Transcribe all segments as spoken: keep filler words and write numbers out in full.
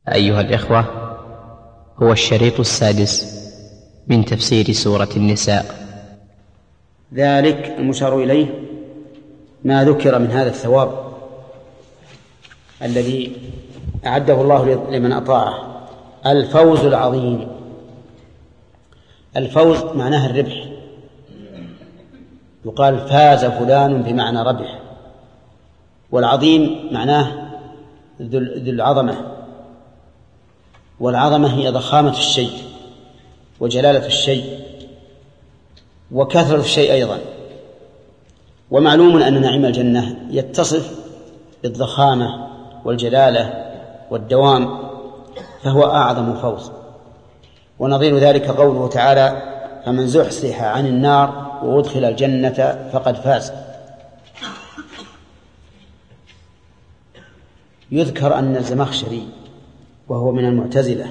أيها الإخوة، هو الشريط السادس من تفسير سورة النساء. ذلك المشار إليه ما ذكر من هذا الثواب الذي أعده الله لمن أطاعه، الفوز العظيم. الفوز معناه الربح، يقال فاز فلان بمعنى ربح، والعظيم معناه ذو العظمة، والعظمة هي ضخامة الشيء وجلالة الشيء وكثرة الشيء أيضا. ومعلوم أن نعيم الجنة يتصف بالضخامة والجلالة والدوام، فهو أعظم فوز. ونظير ذلك قوله تعالى: فمن زحزح عن النار وأدخل الجنة فقد فاز. يذكر أن الزمخشري وهو من المعتزلة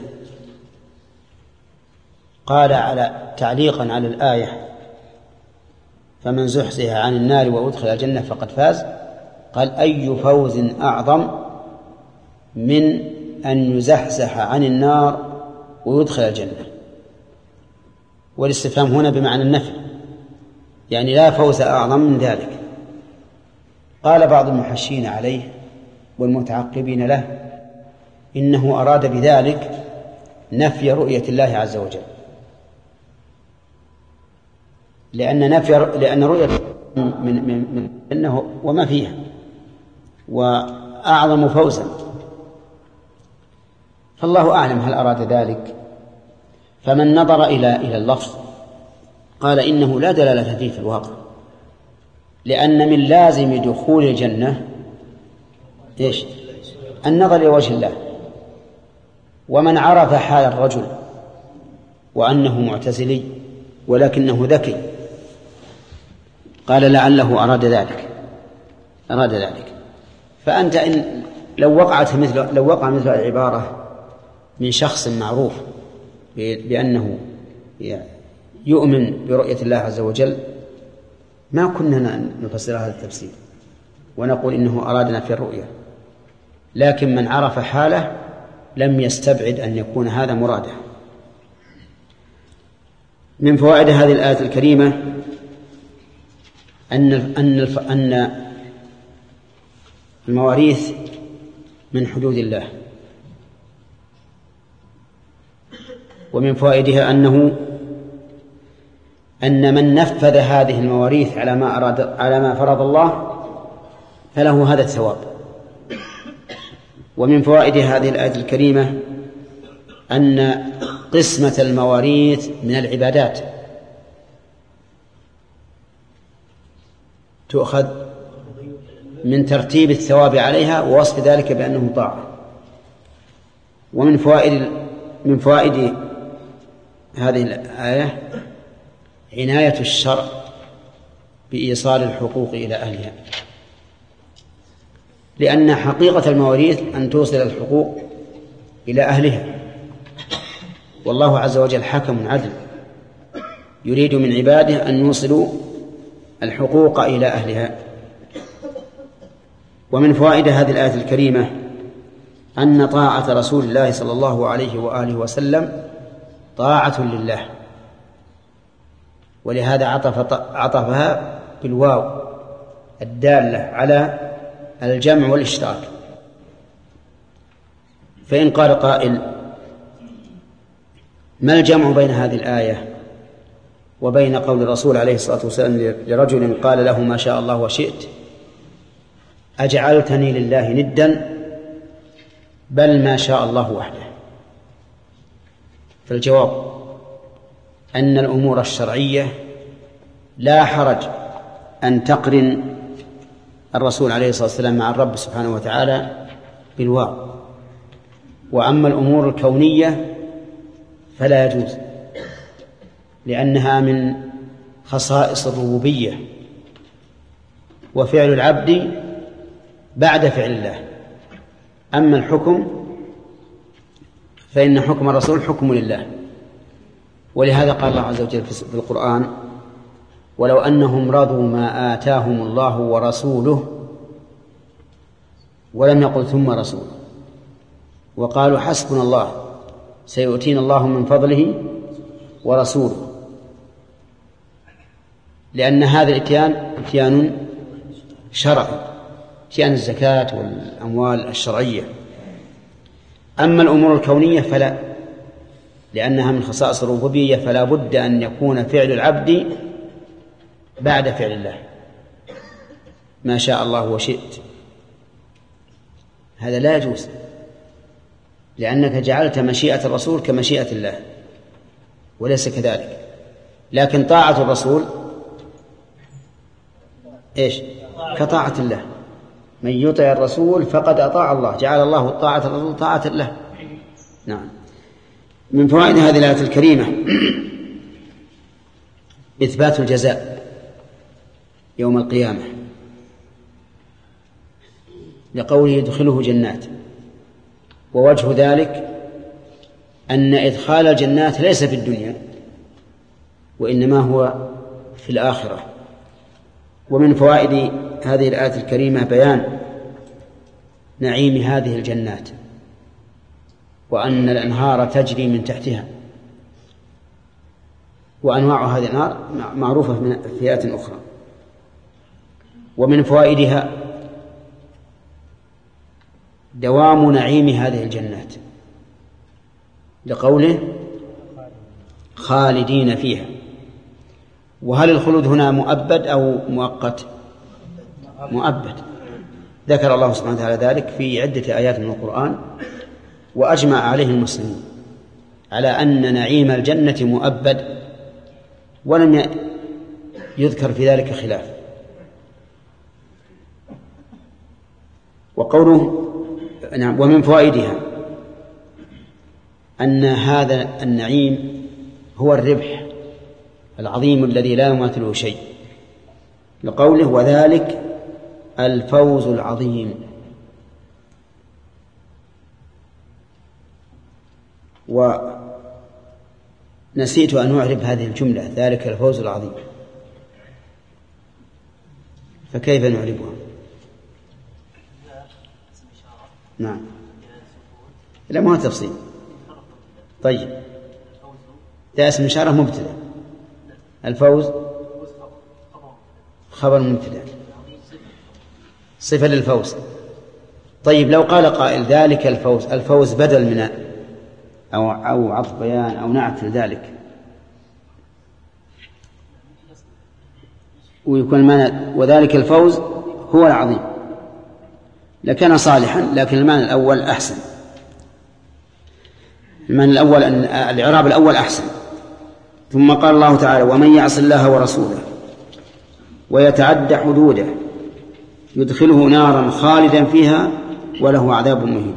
قال على تعليقا على الآية فمن زحزح عن النار وأدخل الجنة فقد فاز، قال: أي فوز أعظم من أن يزحزح عن النار ويدخل الجنة؟ والاستفهام هنا بمعنى النفي، يعني لا فوز أعظم من ذلك. قال بعض المحشين عليه والمتعقبين له إنه أراد بذلك نفي رؤية الله عز وجل، لأن نفي لأن رؤية من من من إنه وما فيها وأعظم فوزا، فالله أعلم هل أراد ذلك. فمن نظر إلى إلى اللفظ قال إنه لا دلالة فيه في الواقع، لأن من لازم دخول الجنة إيش؟ النظر إلى وجه الله. ومن عرف حال الرجل وأنه معتزلي ولكنه ذكي قال لعله أراد ذلك أراد ذلك فأنت إن لو وقعت مثل لو وقع مثل العبارة من شخص معروف بأنه يؤمن برؤية الله عز وجل ما كنا نفسر هذا التفسير ونقول إنه أرادنا في الرؤية، لكن من عرف حاله لم يستبعد أن يكون هذا مراده. من فوائد هذه الآية الكريمة أن أن أن المواريث من حدود الله. ومن فوائدها أنه أن من نفذ هذه المواريث على ما أراد على ما فرض الله فله هذا الثواب. ومن فوائد هذه الآية الكريمة أن قسمة المواريث من العبادات تؤخذ من ترتيب الثواب عليها ووصف ذلك بأنه طاعة. ومن فوائد من فوائد هذه الآية عناية الشرع بإيصال الحقوق إلى أهلها، لأن حقيقة المواريث أن توصل الحقوق إلى أهلها، والله عز وجل حكم عدل يريد من عباده أن يوصلوا الحقوق إلى أهلها. ومن فوائد هذه الآية الكريمة أن طاعة رسول الله صلى الله عليه وآله وسلم طاعة لله، ولهذا عطف عطفها بالواو الدالة على الجمع والاشتراك. فإن قال قائل: ما الجمع بين هذه الآية وبين قول الرسول عليه الصلاة والسلام لرجل قال له ما شاء الله وشئت أجعلتني لله ندا بل ما شاء الله وحده؟ فالجواب أن الأمور الشرعية لا حرج أن تقرن الرسول عليه الصلاة والسلام مع الرب سبحانه وتعالى بالواو، وأما الأمور الكونية فلا يجوز، لأنها من خصائص الربوبية وفعل العبد بعد فعل الله. أما الحكم فإن حكم الرسول حكم لله، ولهذا قال الله عز وجل في القرآن: ولو أنهم رضوا ما آتاهم الله ورسوله ولم يقل ثم رسوله، وقالوا حسبنا الله سيؤتينا الله من فضله ورسوله، لأن هذا الاتيان اتيان شرعي، اتيان الزكاة والأموال الشرعية. أما الأمور الكونية فلا، لأنها من خصائص الربوبية، فلا بد أن يكون فعل العبد بعد فعل الله، ما شاء الله وشئت. هذا لا يجوز، لأنك جعلت مشيئة الرسول كمشيئة الله، وليس كذلك. لكن طاعة الرسول إيش؟ كطاعة الله، من يطع الرسول فقد أطاع الله، جعل الله طاعة الرسول طاعة له. نعم. من فوائد هذه الآية الكريمة إثبات الجزاء يوم القيامة، لقوله يدخله جنات، ووجه ذلك أن إدخال الجنات ليس في الدنيا، وإنما هو في الآخرة. ومن فوائد هذه الآية الكريمة بيان نعيم هذه الجنات، وأن الأنهار تجري من تحتها، وأنواع هذه الأنهار معروفة في آيات أخرى. ومن فوائدها دوام نعيم هذه الجنات، لقوله خالدين فيها. وهل الخلود هنا مؤبد أو مؤقت؟ مؤبد. ذكر الله سبحانه وتعالى ذلك في عدة آيات من القرآن، وأجمع عليه المسلمون على أن نعيم الجنة مؤبد، ولم يذكر في ذلك خلاف. وقوله نعم. ومن فوائدها أن هذا النعيم هو الربح العظيم الذي لا يماثله شيء، لقوله وذلك الفوز العظيم. ونسيت أن أعرب هذه الجملة ذلك الفوز العظيم، فكيف نعربها؟ نعم، لا ما هو تفصيل. طيب، ده اسم إشارة مبتدأ، الفوز خبر مبتدأ، صفة للفوز. طيب، لو قال قائل ذلك الفوز، الفوز بدل من أو أو عطف بيان أو نعت لذلك، ويكون المعنى وذلك الفوز هو العظيم، لكان صالحا، لكن المعنى الأول أحسن. المعنى الأول أن الإعراب الأول أحسن. ثم قال الله تعالى ومن يعص الله ورسوله ويتعدى حدوده يدخله نارا خالدا فيها وله عذاب مهين.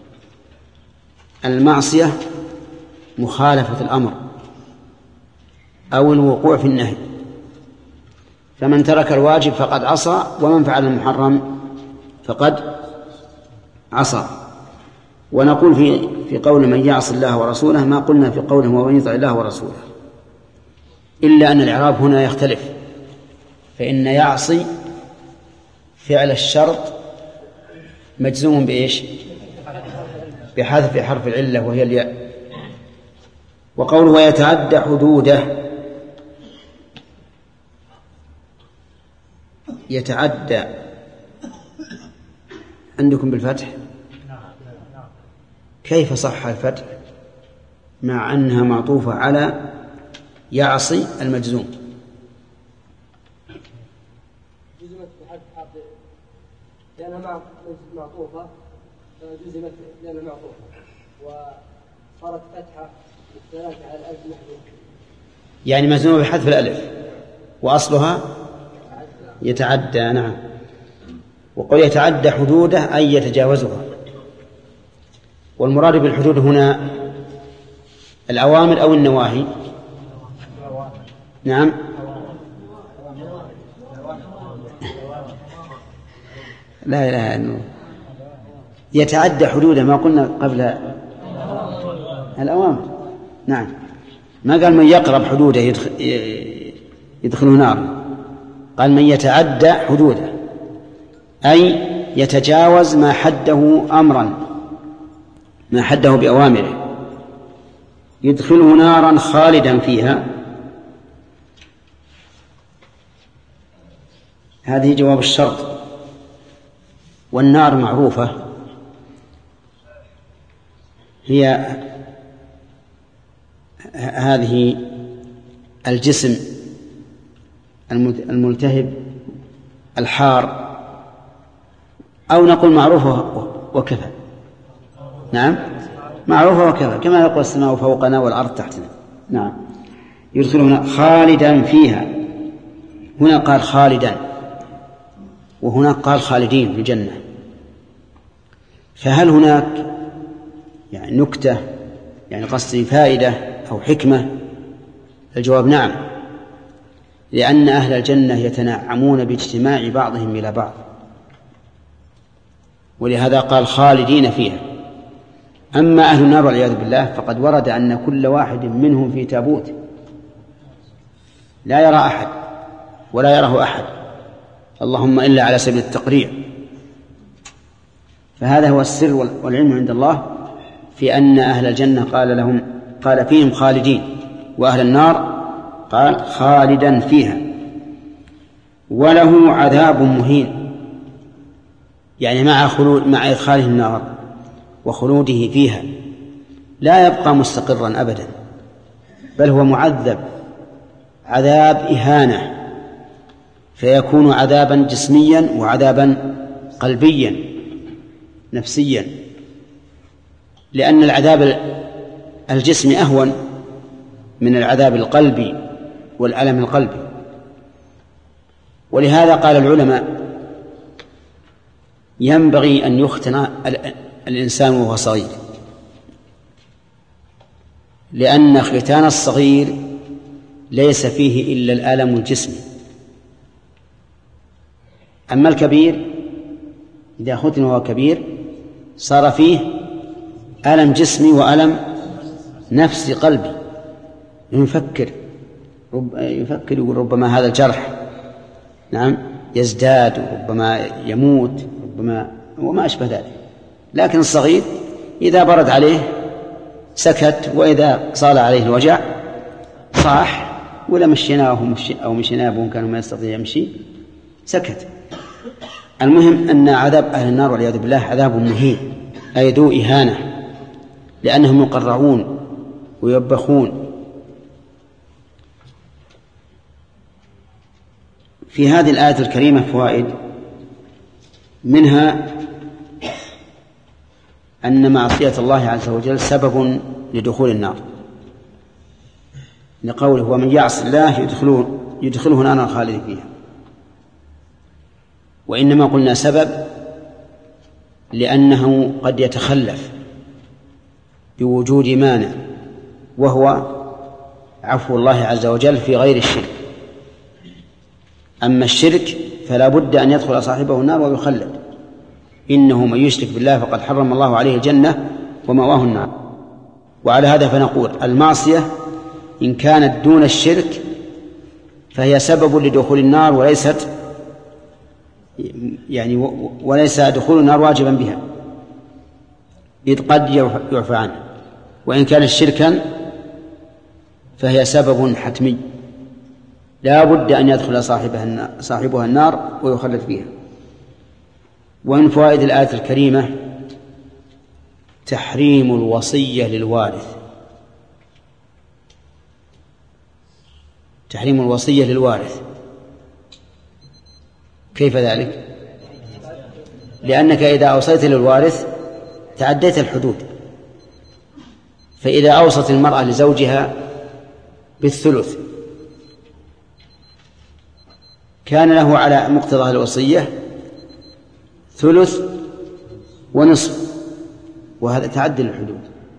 المعصية مخالفة الأمر أو الوقوع في النهي، فمن ترك الواجب فقد عصى، ومن فعل المحرم فقد عصى. ونقول في في قول من يعص الله ورسوله ما قلنا في قوله ومن يطع الله ورسوله، إلا أن الإعراب هنا يختلف، فإن يعصي فعل الشرط مجزوم بإيش؟ بحذف حرف العلة وهي الياء. وقوله ويتعدى حدوده، يتعدى عندكم بالفتح؟ كيف صح الفتح مع أنها معطوفة على يعصي المجزوم؟ جزمت بحذف حرف لأنها معطوفة، جزمت لأنها معطوفة وصارت فتحة بالثلاثة على الألف محذوف، يعني مجزومة بحذف الألف وأصلها يتعدى. نعم. وقل يتعدى حدوده أي يتجاوزها. والمراد بالحدود هنا الأوامر أو النواهي؟ نعم، لا إله إلا الله. يتعدى حدوده ما قلنا قبل الأوامر. نعم، ما قال من يقرب حدوده يدخل يدخل نار، قال من يتعدى حدوده أي يتجاوز ما حده أمرا ما حده بأوامره يدخله نارا خالدا فيها. هذه جواب الشرط. والنار معروفة هي هذه الجسم الملتهب الحار، أو نقول معروفة وكفى. نعم معروفة وكفى، كما يقول السماء فوقنا والأرض تحتنا. نعم يدخلون خالدا فيها. هنا قال خالدا وهناك قال خالدين في الجنة، فهل هناك يعني نكتة يعني قصدي فائدة أو حكمة؟ الجواب نعم، لأن أهل الجنة يتنعمون باجتماع بعضهم إلى بعض، ولهذا قال خالدين فيها. أما أهل النار والعياذ بالله فقد ورد أن كل واحد منهم في تابوت لا يرى أحد ولا يراه أحد، اللهم إلا على سبيل التقريع. فهذا هو السر والعلم عند الله في أن أهل الجنة قال لهم قال فيهم خالدين، وأهل النار قال خالدا فيها. وله عذاب مهين، يعني مع خلود مع إدخاله النار وخلوده فيها لا يبقى مستقرا أبدا، بل هو معذب عذاب إهانة، فيكون عذابا جسميا وعذابا قلبيا نفسيا، لأن العذاب الجسمي أهون من العذاب القلبي والألم القلبي. ولهذا قال العلماء ينبغي أن يختن الإنسان وهو صغير، لأن ختان الصغير ليس فيه إلا الألم الجسمي. أما الكبير إذا ختن وهو كبير صار فيه ألم جسمي وألم نفسي قلبي، يفكر رب يفكر يقول ربما هذا الجرح نعم يزداد وربما يموت ربما وما أشبه ذلك. لكن الصغير إذا برد عليه سكت، وإذا صال عليه الوجع صاح، ولا مشيناه أو مشيناه وهم كانوا ما يستطيع يمشي سكت. المهم أن عذاب أهل النار والعياذ بالله عذاب مهين، أي ذو إهانة، لأنهم يقرعون ويوبخون. في هذه الآية الكريمة فوائد، منها أن معصية الله عز وجل سبب لدخول النار، لقوله ومن يعص الله يدخله, يدخله نارا خالدا فيها. وإنما قلنا سبب لأنه قد يتخلف بوجود مانع، وهو عفو الله عز وجل في غير الشرك. أما الشرك فلا بد أن يدخل صاحبه النار ويخلد، إنه من يشرك بالله فقد حرم الله عليه الجنة ومأواه النار. وعلى هذا فنقول المعصية إن كانت دون الشرك فهي سبب لدخول النار، وليست يعني وليس دخول النار واجبا بها، إذ قد يعفى عنه. وإن كان شركا فهي سبب حتمي لا بد أن يدخل صاحبها صاحبها النار ويخلد فيها. ومن فوائد الآية الكريمة تحريم الوصية للوارث، تحريم الوصية للوارث. كيف ذلك؟ لأنك إذا أوصيت للوارث تعديت الحدود. فإذا أوصت المرأة لزوجها بالثلث كان له على مقتضى الوصية ثلث ونصف، وهذا تعدي الحدود.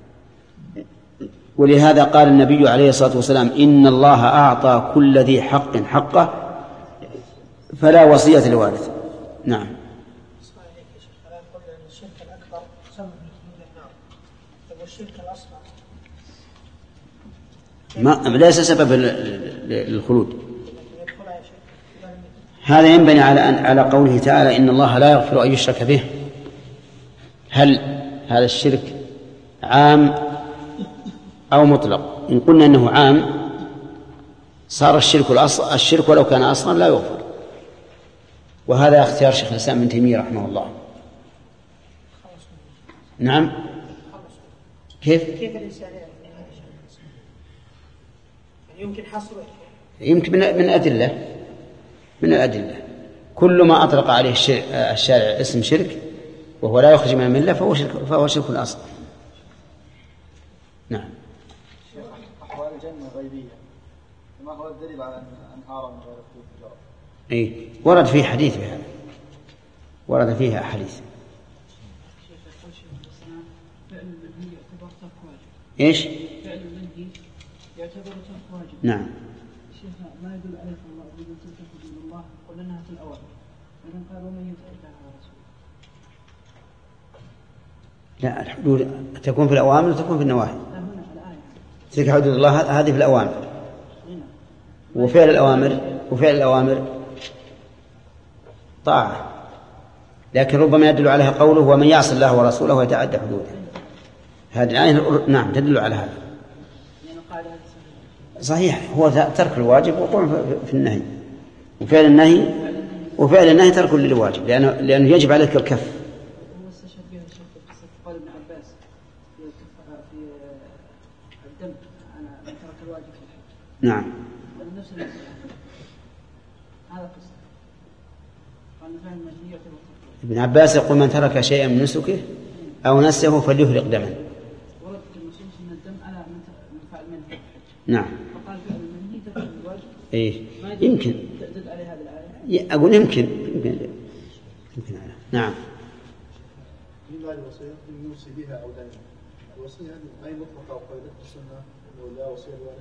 ولهذا قال النبي عليه الصلاة والسلام إن الله أعطى كل ذي حق حقه فلا وصية لوارث. نعم. ما ليس سبب للخلود، هذا ينبني على أن على قوله تعالى إن الله لا يغفر أن يشرك به. هل هذا الشرك عام أو مطلق. إن قلنا أنه عام صار الشرك الأصل الشرك ولو كان أصلا لا يغفر، وهذا اختيار شيخ الإسلام ابن تيمية رحمه الله. نعم. كيف كيف الإنسان يمكن حصره؟ يمكن من من أدلة من الأدلة كل ما أطلق عليه الشارع اسم شرك وهو لا يخرج من الملة فهو شرك فهو شرك الأصل. نعم. أحوال الجنة غيبية، ما هو الدليل على أنهار من غير التجارة؟ إيه ورد فيه حديث بهذا، ورد فيها أحاديث. إيش؟ فعل المنهي يعتبر ترك واجب. نعم. شيخ ما يدل عليه الله إذا تلك حدود الله قلناها في الأوامر، ومن قال ومن يطع الله ورسوله. لا، الحدود تكون في الأوامر وتكون في النواهي. لا هنا الآية تلك حدود الله هذه في الأوامر، وفعل الأوامر وفعل الأوامر طاعة، لكن ربما يدل عليها قوله ومن يعص الله ورسوله ويتعدى حدوده. هذه الآية نعم تدل على هذا. صحيح، هو ترك الواجب وقوع في النهي، وفعل النهي وفعل النهي ترك للواجب، لأنه لأنه يجب عليك الكف. هو استشهد بها الشيخ قال ابن عباس في الدم أنا ترك الواجب في الحج. نعم. نفس هذا قصة قال فعل المنهي يعتبر. ابن عباس يقول من ترك شيئا من نسكه أو نسيه فليهرق دما. ورد النصوص أن الدم على من فعل منهي. نعم. فقال فعل المنهي ترك الواجب. إيه يمكن تدل عليه هذه الآية. أقول يمكن يمكن يمكن على. نعم. مما الوصية يوصي بها أو لا؟ الوصية هذه أي مطلقة أو قيدت السنة أنه لا وصية الوالد؟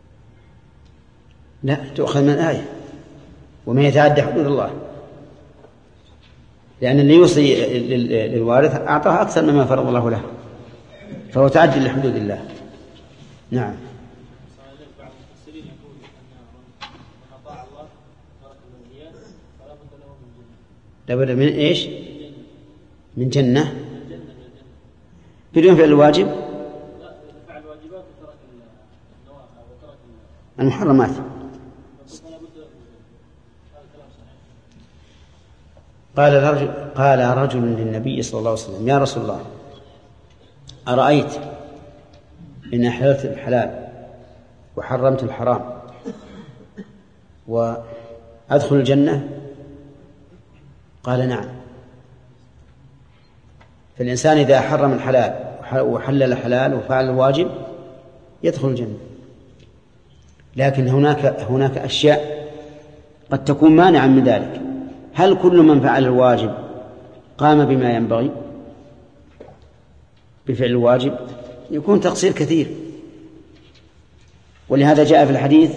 لا، تؤخذ من الآية ومن يتعدى حدود الله، لأن اللي يوصي للوارث أعطاه أكثر مما فرض الله له، فهو تعدي لحدود الله. نعم. لابد من إيش؟ من جنة بدون فعل الواجب المحرمات. قال رجل قال رجل للنبي صلى الله عليه وسلم يا رسول الله أرأيت إن أحللت الحلال وحرمت الحرام وأدخل الجنة؟ قال نعم. فالإنسان إذا حرم الحلال وحلل الحلال وفعل الواجب يدخل الجنة، لكن هناك هناك أشياء قد تكون مانعا من ذلك. هل كل من فعل الواجب قام بما ينبغي بفعل الواجب؟ يكون تقصير كثير. ولهذا جاء في الحديث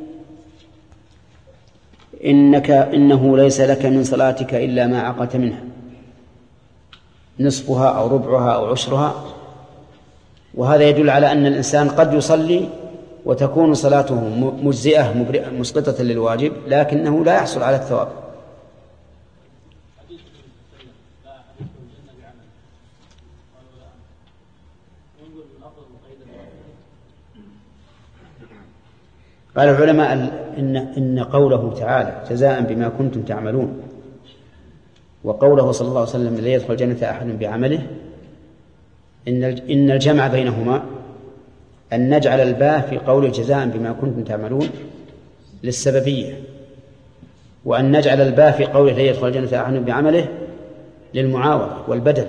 إنك إنه ليس لك من صلاتك إلا ما عقلت منها، نصفها أو ربعها أو عشرها. وهذا يدل على أن الإنسان قد يصلي وتكون صلاته مجزئة مسقطة للواجب لكنه لا يحصل على الثواب. قال العلماء إن, إن قوله تعالى جزاء بما كنتم تعملون وقوله صلى الله عليه وسلم لا يدخل الجنة أحد بعمله إن إن الجمع بينهما أن نجعل الباء في قول جزاء بما كنتم تعملون للسببية، وأن نجعل الباء في قول لا يدخل الجنة أحد بعمله للمعاوضة والبدل.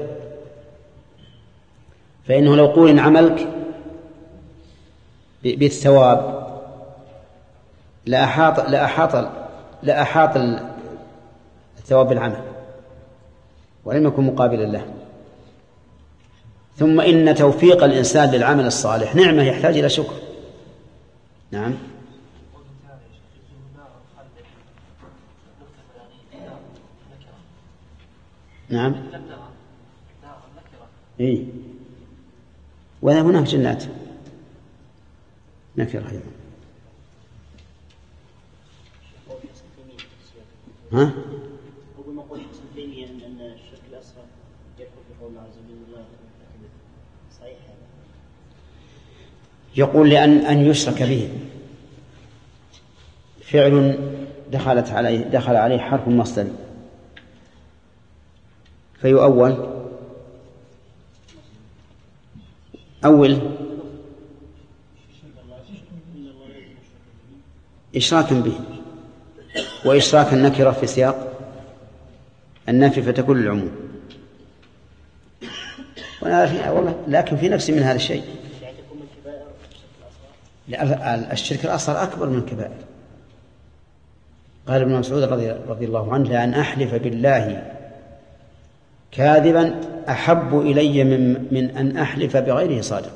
فإنه لو قول إن عملك بالثواب لأحاط لأحاط لأحاط الثواب بالعمل ولم يكن مقابلا له. ثم إن توفيق الإنسان للعمل الصالح نعمة يحتاج إلى شكر. نعم. نعم. إيه. وهناك جنات نكرة أيضا. ها؟ أول ما قلت ابن تيمية أن الشرك الأصغر يدخل في قول الله عز وجل لا يقول لأن أن يشرك به فعل دخلت عليه دخل عليه حرف مصدر فيؤول أول إشراكا به، وإشراك النكرة في سياق النفي فتكون العموم. لكن في نفس من هذا الشيء الشرك الأصغر أكبر من الكبائر. قال ابن مسعود رضي الله عنه: لأن أحلف بالله كاذبا أحب إلي من, من أن أحلف بغيره صادق.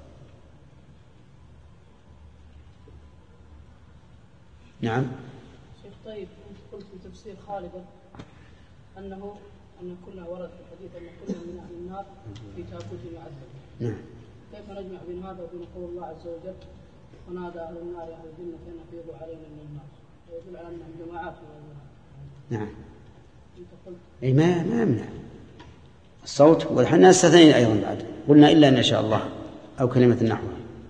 نعم. شيخ طيب، أنت قلت في تفسير خالدا أنه أن كنا ورد في الحديث أن كنا من أهل النار في تابوت معذب. نعم. كيف نجمع بين هذا وبين قول الله عز وجل: ونادى أهل النار أهل الجنة أن أفيضوا علينا من النار؟ يدل على أنهم جماعات من النار. نعم. أي ما ما يمنع الصوت، ونحن نستثنين أيضا بعد، قلنا إلا أن شاء الله أو كلمة نحوها.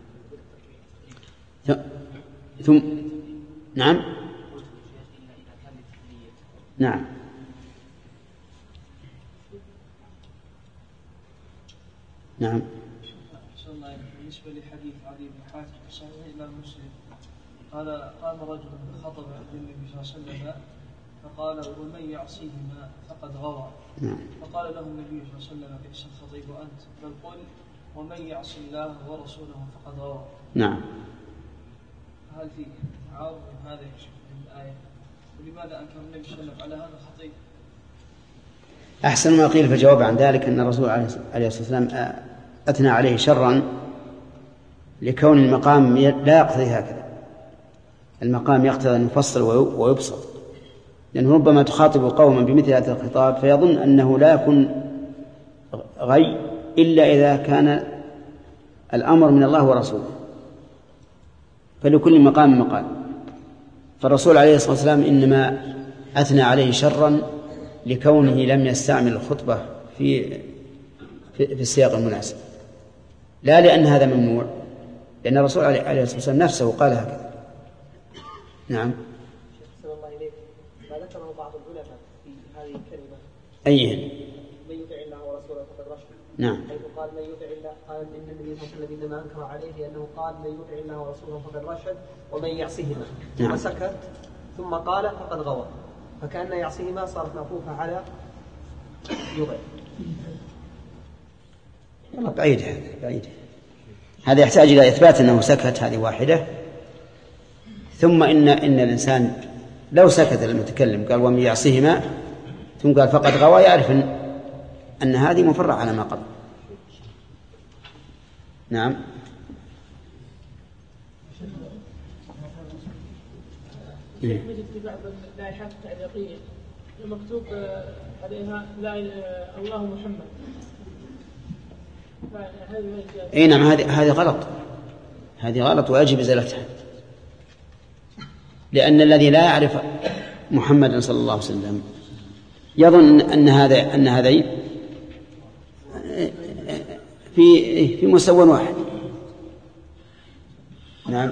ثم نعم نعم نعم. بالنسبة لحديث علي بن حاتم في صحيح الإمام مسلم قال: قام رجل خطب عند النبي صلى الله عليه وسلم فقال: ومن يعصيهما فقد غوى. نعم. فقال له النبي صلى الله عليه وسلم: بئس الخطيب أنت، بل قل: ومن يعص الله ورسوله فقد غوى. نعم. هل في تعارض هذا الآية؟ ولماذا أنكر النبي صلى الله عليه وسلم على هذا الخطيب؟ أحسن ما قيل في الجواب عن ذلك أن الرسول عليه الصلاة والسلام أثنى عليه شرا لكون المقام لا يقتضي هكذا. المقام يقتضي أن يفصل ويبسط، لأنه ربما تخاطب قوما بمثل هذا الخطاب فيظن أنه لا يكون غي إلا إذا كان الأمر من الله ورسوله، فلكل مقام مقام. فالرسول عليه الصلاة والسلام إنما أثنى عليه شرا لكونه لم يستعمل الخطبة في في, في السياق المناسب، لا لأن هذا ممنوع، لأن الرسول عليه الصلاة والسلام نفسه قال هكذا. نعم. صلى الله إليك، ما ذكره بعض العلماء في هذه الكلمة أيهن؟ من يطع الله ورسوله فقد رشد. نعم. حيث قال من يطع الله، قال إن النبي صلى الله عليه وسلم إنما أنكر عليه لأنه قال من يطع الله ورسوله فقد رشد ومن يعصيهما. نعم. وسكت ثم قال فقد غوى، فكأن يعصيهما صارت معطوفة على يطع. والله بعيد هذا بعيد. هذا يحتاج إلى إثبات أنه سكت، هذه واحدة. ثم إن إن الإنسان لو سكت المتكلم قال ومن يعصيهما ثم قال فقد غوى، يعرف أن, أن هذه مفرع على ما قبل. نعم. نجد في بعض اللائحات التعليقية مكتوب عليها لا الله محمد. اي نعم، هذه هذه غلط، هذه غلط ويجب ازالتها، لأن الذي لا يعرف محمدا صلى الله عليه وسلم يظن أن هذا أن هذين في في مستوى واحد. نعم.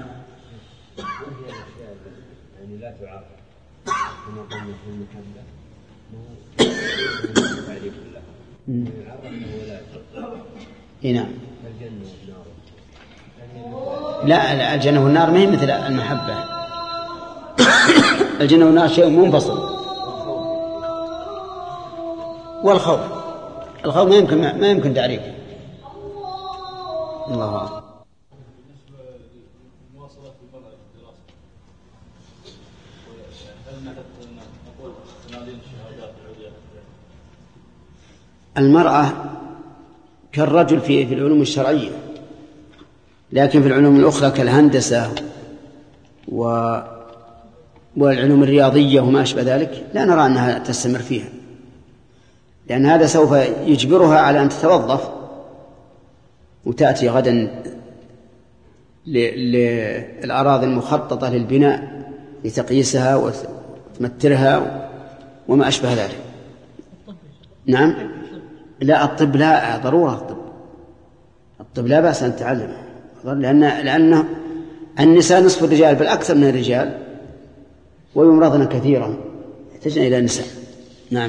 يعني لا تعرف كما قلنا في المكان تعريف الله يعرف ولا اي نعم. الجنة والنار. لا الجنة والنار ما هي مثل المحبة. الجنة والنار شيء منفصل. والخوف الخوف ما يمكن ما يمكن تعريفه. الله أكبر. المرأة كالرجل في في العلوم الشرعية، لكن في العلوم الأخرى كالهندسة و والعلوم الرياضية وما أشبه ذلك لا نرى أنها تستمر فيها، لأن هذا سوف يجبرها على أن تتوظف وتأتي غدا للأراضي المخططة للبناء لتقييسها وتمترها وما أشبه ذلك. نعم. لا الطب لا ضرورة، الطب طيب لا بأس أن تتعلم، لأن لأن النساء نصف الرجال بل أكثر من الرجال، ويمرضن كثيرا يحتاجن إلى النساء. نعم.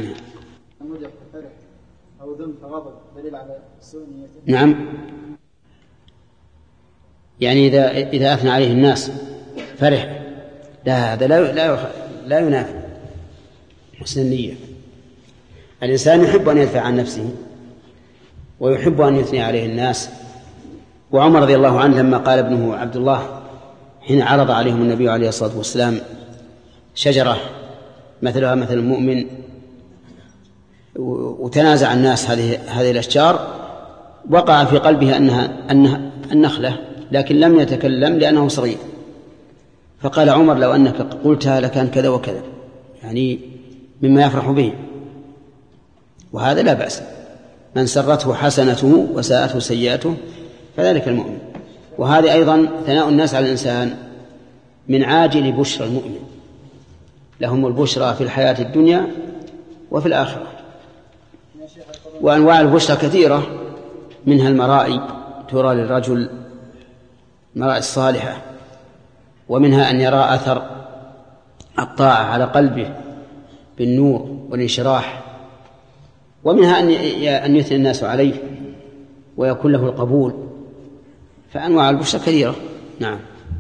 أو ذنب فغضب دليل على سوء نيته. نعم، يعني إذا إذا أثنى عليه الناس فرح، لا هذا لا لا لا ينافي حسن النية. الإنسان يحب أن يدفع عن نفسه ويحب أن يثني عليه الناس. وعمر رضي الله عنه لما قال ابنه عبد الله حين عرض عليهم النبي عليه الصلاة والسلام شجرة مثلها مثل المؤمن وتنازع الناس هذه هذه الأشجار، وقع في قلبه أنها أنها النخلة، لكن لم يتكلم لأنه صغير. فقال عمر لو أنك قلتها لكان كذا وكذا، يعني مما يفرح به. وهذا لا بأس، من سرته حسنته وساءته سيئته فذلك المؤمن. وهذا أيضا ثناء الناس على الإنسان من عاجل بشرى المؤمن، لهم البشرى في الحياة الدنيا وفي الآخرة. وأنواع البشرى كثيرة، منها المرائي ترى للرجل المرائي الصالحة، ومنها أن يرى أثر الطاعة على قلبه بالنور والانشراح، ومنها أن يثني الناس عليه ويكون له القبول. فأنواع البشرى كثيرة. نعم.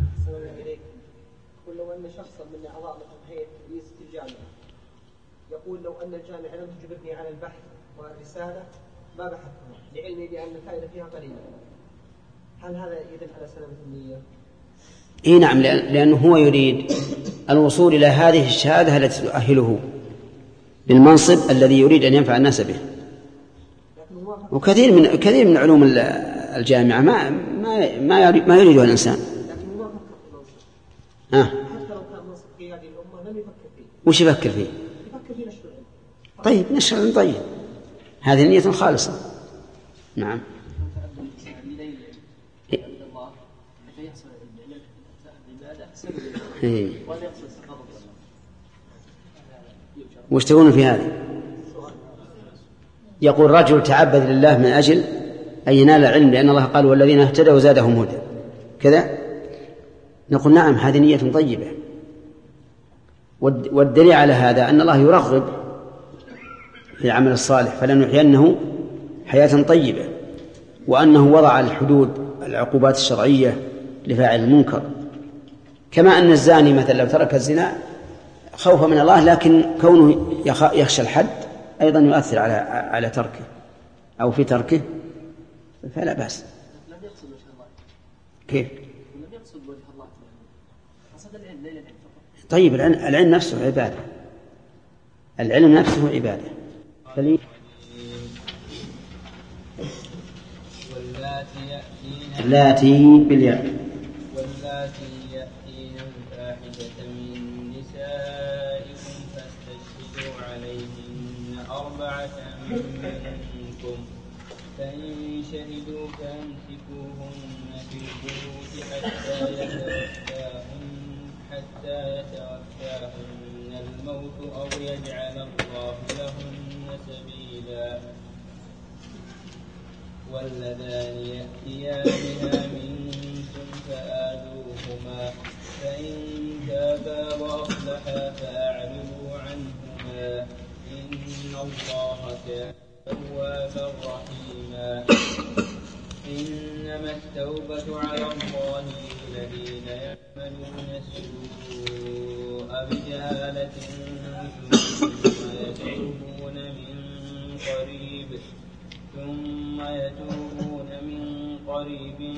يقول لو أن شخصا من أعضاء هيئة تدريس في الجامعة يقول لو أن الجامعة لم تجبرني على البحث والرسالة ما بحثتها لعلمي بأن الفائدة فيها قليلة، هل هذا يدل على سلامة النية؟ إيه نعم، لأنه هو يريد الوصول إلى هذه الشهادة التي تؤهله للمنصب الذي يريد أن ينفع الناس به. وكثير من كثير من علوم الجامعة ما ما ما يريد ما يريدها الإنسان. ها. حتى لو كان منصب قيادي الأمة لم يفكر فيه. وش يفكر فيه؟ يفكر في نشر العلم. طيب نشر العلم، طيب هذه نية خالصة. نعم. إيه. وش تقولون في هذه؟ يقول رجل تعبد لله من أجل أن ينال العلم، لأن الله قال والذين اهتدوا زادهم هدى كذا. نقول نعم، هذه نية طيبة. والدليل على هذا أن الله يرغب في العمل الصالح، فلنحيينه حياة طيبة، وأنه وضع الحدود العقوبات الشرعية لفاعل المنكر. كما أن الزاني مثلا لو ترك الزنا خوفا من الله، لكن كونه يخشى الحد أيضا يؤثر على على تركه أو في تركه، فلا بأس. لم يقصد وجه الله. كيف؟ لم يقصد وجه الله، قصد العلم لا العلم فقط. طيب العلم, العلم نفسه عبادة، العلم نفسه عبادة. فلي اللاتي بالياء واللاتي يأتين الفاحشة من نسائكم فاستشهدوا عليهن أربعة منكم، فإن شهدوا فامسكوهن في البيوت حتى يتوفاهن حتى يتوفاهن الموت أو يجعل الله لهن سبيلا. واللذان يأتيانها منكم فآذوهما، فإن تابا وأصلحا فأعرضوا عنهما، إن الله كان توابا رحيما. إنما التوبة على الله للذين يعملون السوء بجهالة ثم يتوبون من قريب ثم يتوبون من قريب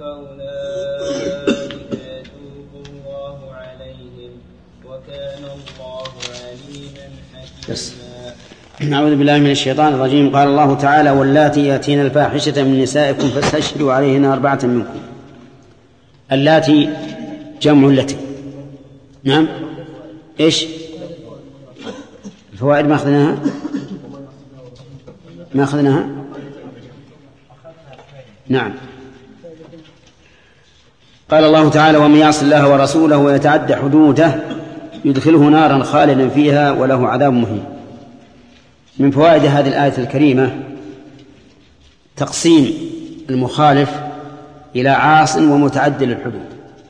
فأولئك يتوب الله عليهم وكان الله عليما حكيما. نعوذ بالله من الشيطان الرجيم. قال الله تعالى واللاتي يأتين الفاحشة من نسائكم فاستشهدوا عليهن أربعة منكم. اللاتي جمع التي. نعم. إيش الفوائد؟ ما أخذناها ما أخذناها نعم. قال الله تعالى ومن يعص الله ورسوله ويتعدى حدوده يدخله نارا خالدا فيها وله عذاب مهين. من فوائد هذه الآية الكريمة تقسيم المخالف إلى عاص ومتعد للحدود،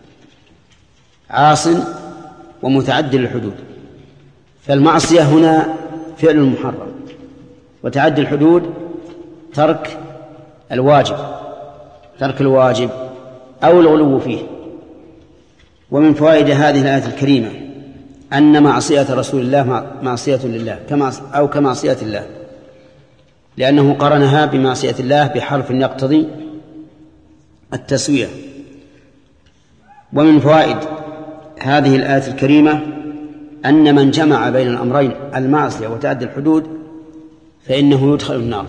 عاص ومتعد للحدود. فالمعصية هنا فعل محرم، وتعدي الحدود ترك الواجب ترك الواجب أو الغلو فيه. ومن فوائد هذه الآية الكريمة أن معصية رسول الله معصية لله أو كمعصية الله، لأنه قرنها بمعصية الله بحرف يقتضي التسوية. ومن فوائد هذه الآية الكريمة أن من جمع بين الأمرين المعصية وتعدي الحدود فإنه يدخل النار،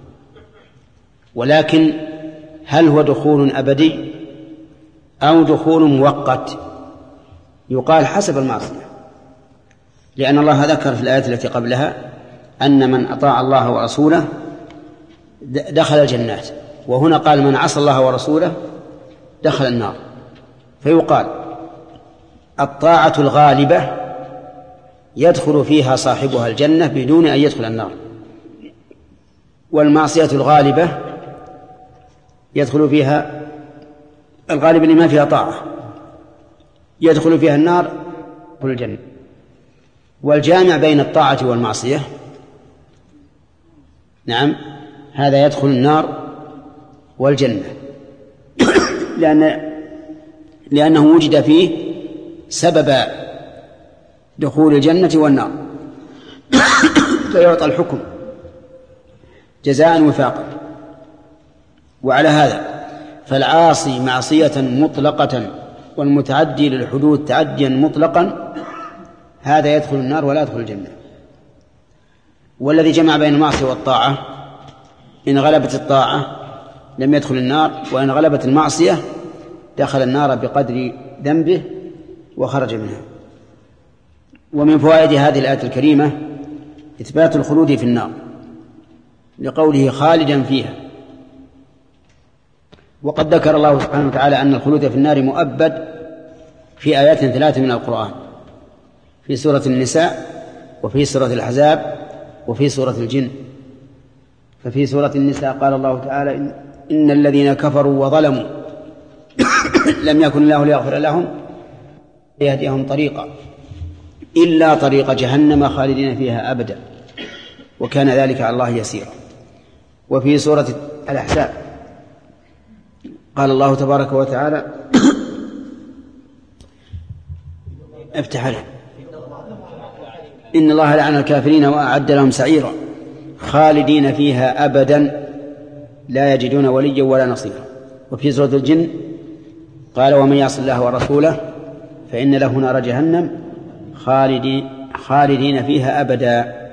ولكن هل هو دخول أبدي أو دخول مؤقت؟ يقال حسب المعصية، لأن الله ذكر في الآية التي قبلها أن من أطاع الله ورسوله دخل الجنات، وهنا قال من عصى الله ورسوله دخل النار. فيقال الطاعة الغالبة يدخل فيها صاحبها الجنة بدون أن يدخل النار، والمعصية الغالبة يدخل فيها الغالب اللي ما فيها طاعة يدخل فيها النار والجنة. والجامع بين الطاعة والمعصية نعم هذا يدخل النار والجنة لأن لأنه وجد فيه سبب دخول الجنة والنار فيعطى الحكم جزاء وفاقا. وعلى هذا فالعاصي معصية مطلقة والمتعدي للحدود تعديا مطلقا هذا يدخل النار ولا يدخل الجنة. والذي جمع بين المعصية والطاعة إن غلبت الطاعة لم يدخل النار، وإن غلبت المعصية دخل النار بقدر ذنبه وخرج منها. ومن فوائد هذه الآية الكريمة إثبات الخلود في النار لقوله خالدا فيها. وقد ذكر الله سبحانه وتعالى أن الخلود في النار مؤبد في آيات ثلاث من القرآن، في سورة النساء وفي سورة الأحزاب وفي سورة الجن. ففي سورة النساء قال الله تعالى إن الذين كفروا وظلموا لم يكن الله ليغفر لهم ليهديهم طريقا إلا طريق جهنم خالدين فيها أبدا وكان ذلك على الله يسيرا. وفي سورة الأحزاب قال الله تبارك وتعالى افتح له إن الله لعن الكافرين وأعد لهم سعيرا خالدين فيها أبدا لا يجدون وليا ولا نصيرا. وفي سورة الجن قال ومن يعص الله ورسوله فإن له نار جهنم خالدين, خالدين فيها أبدا.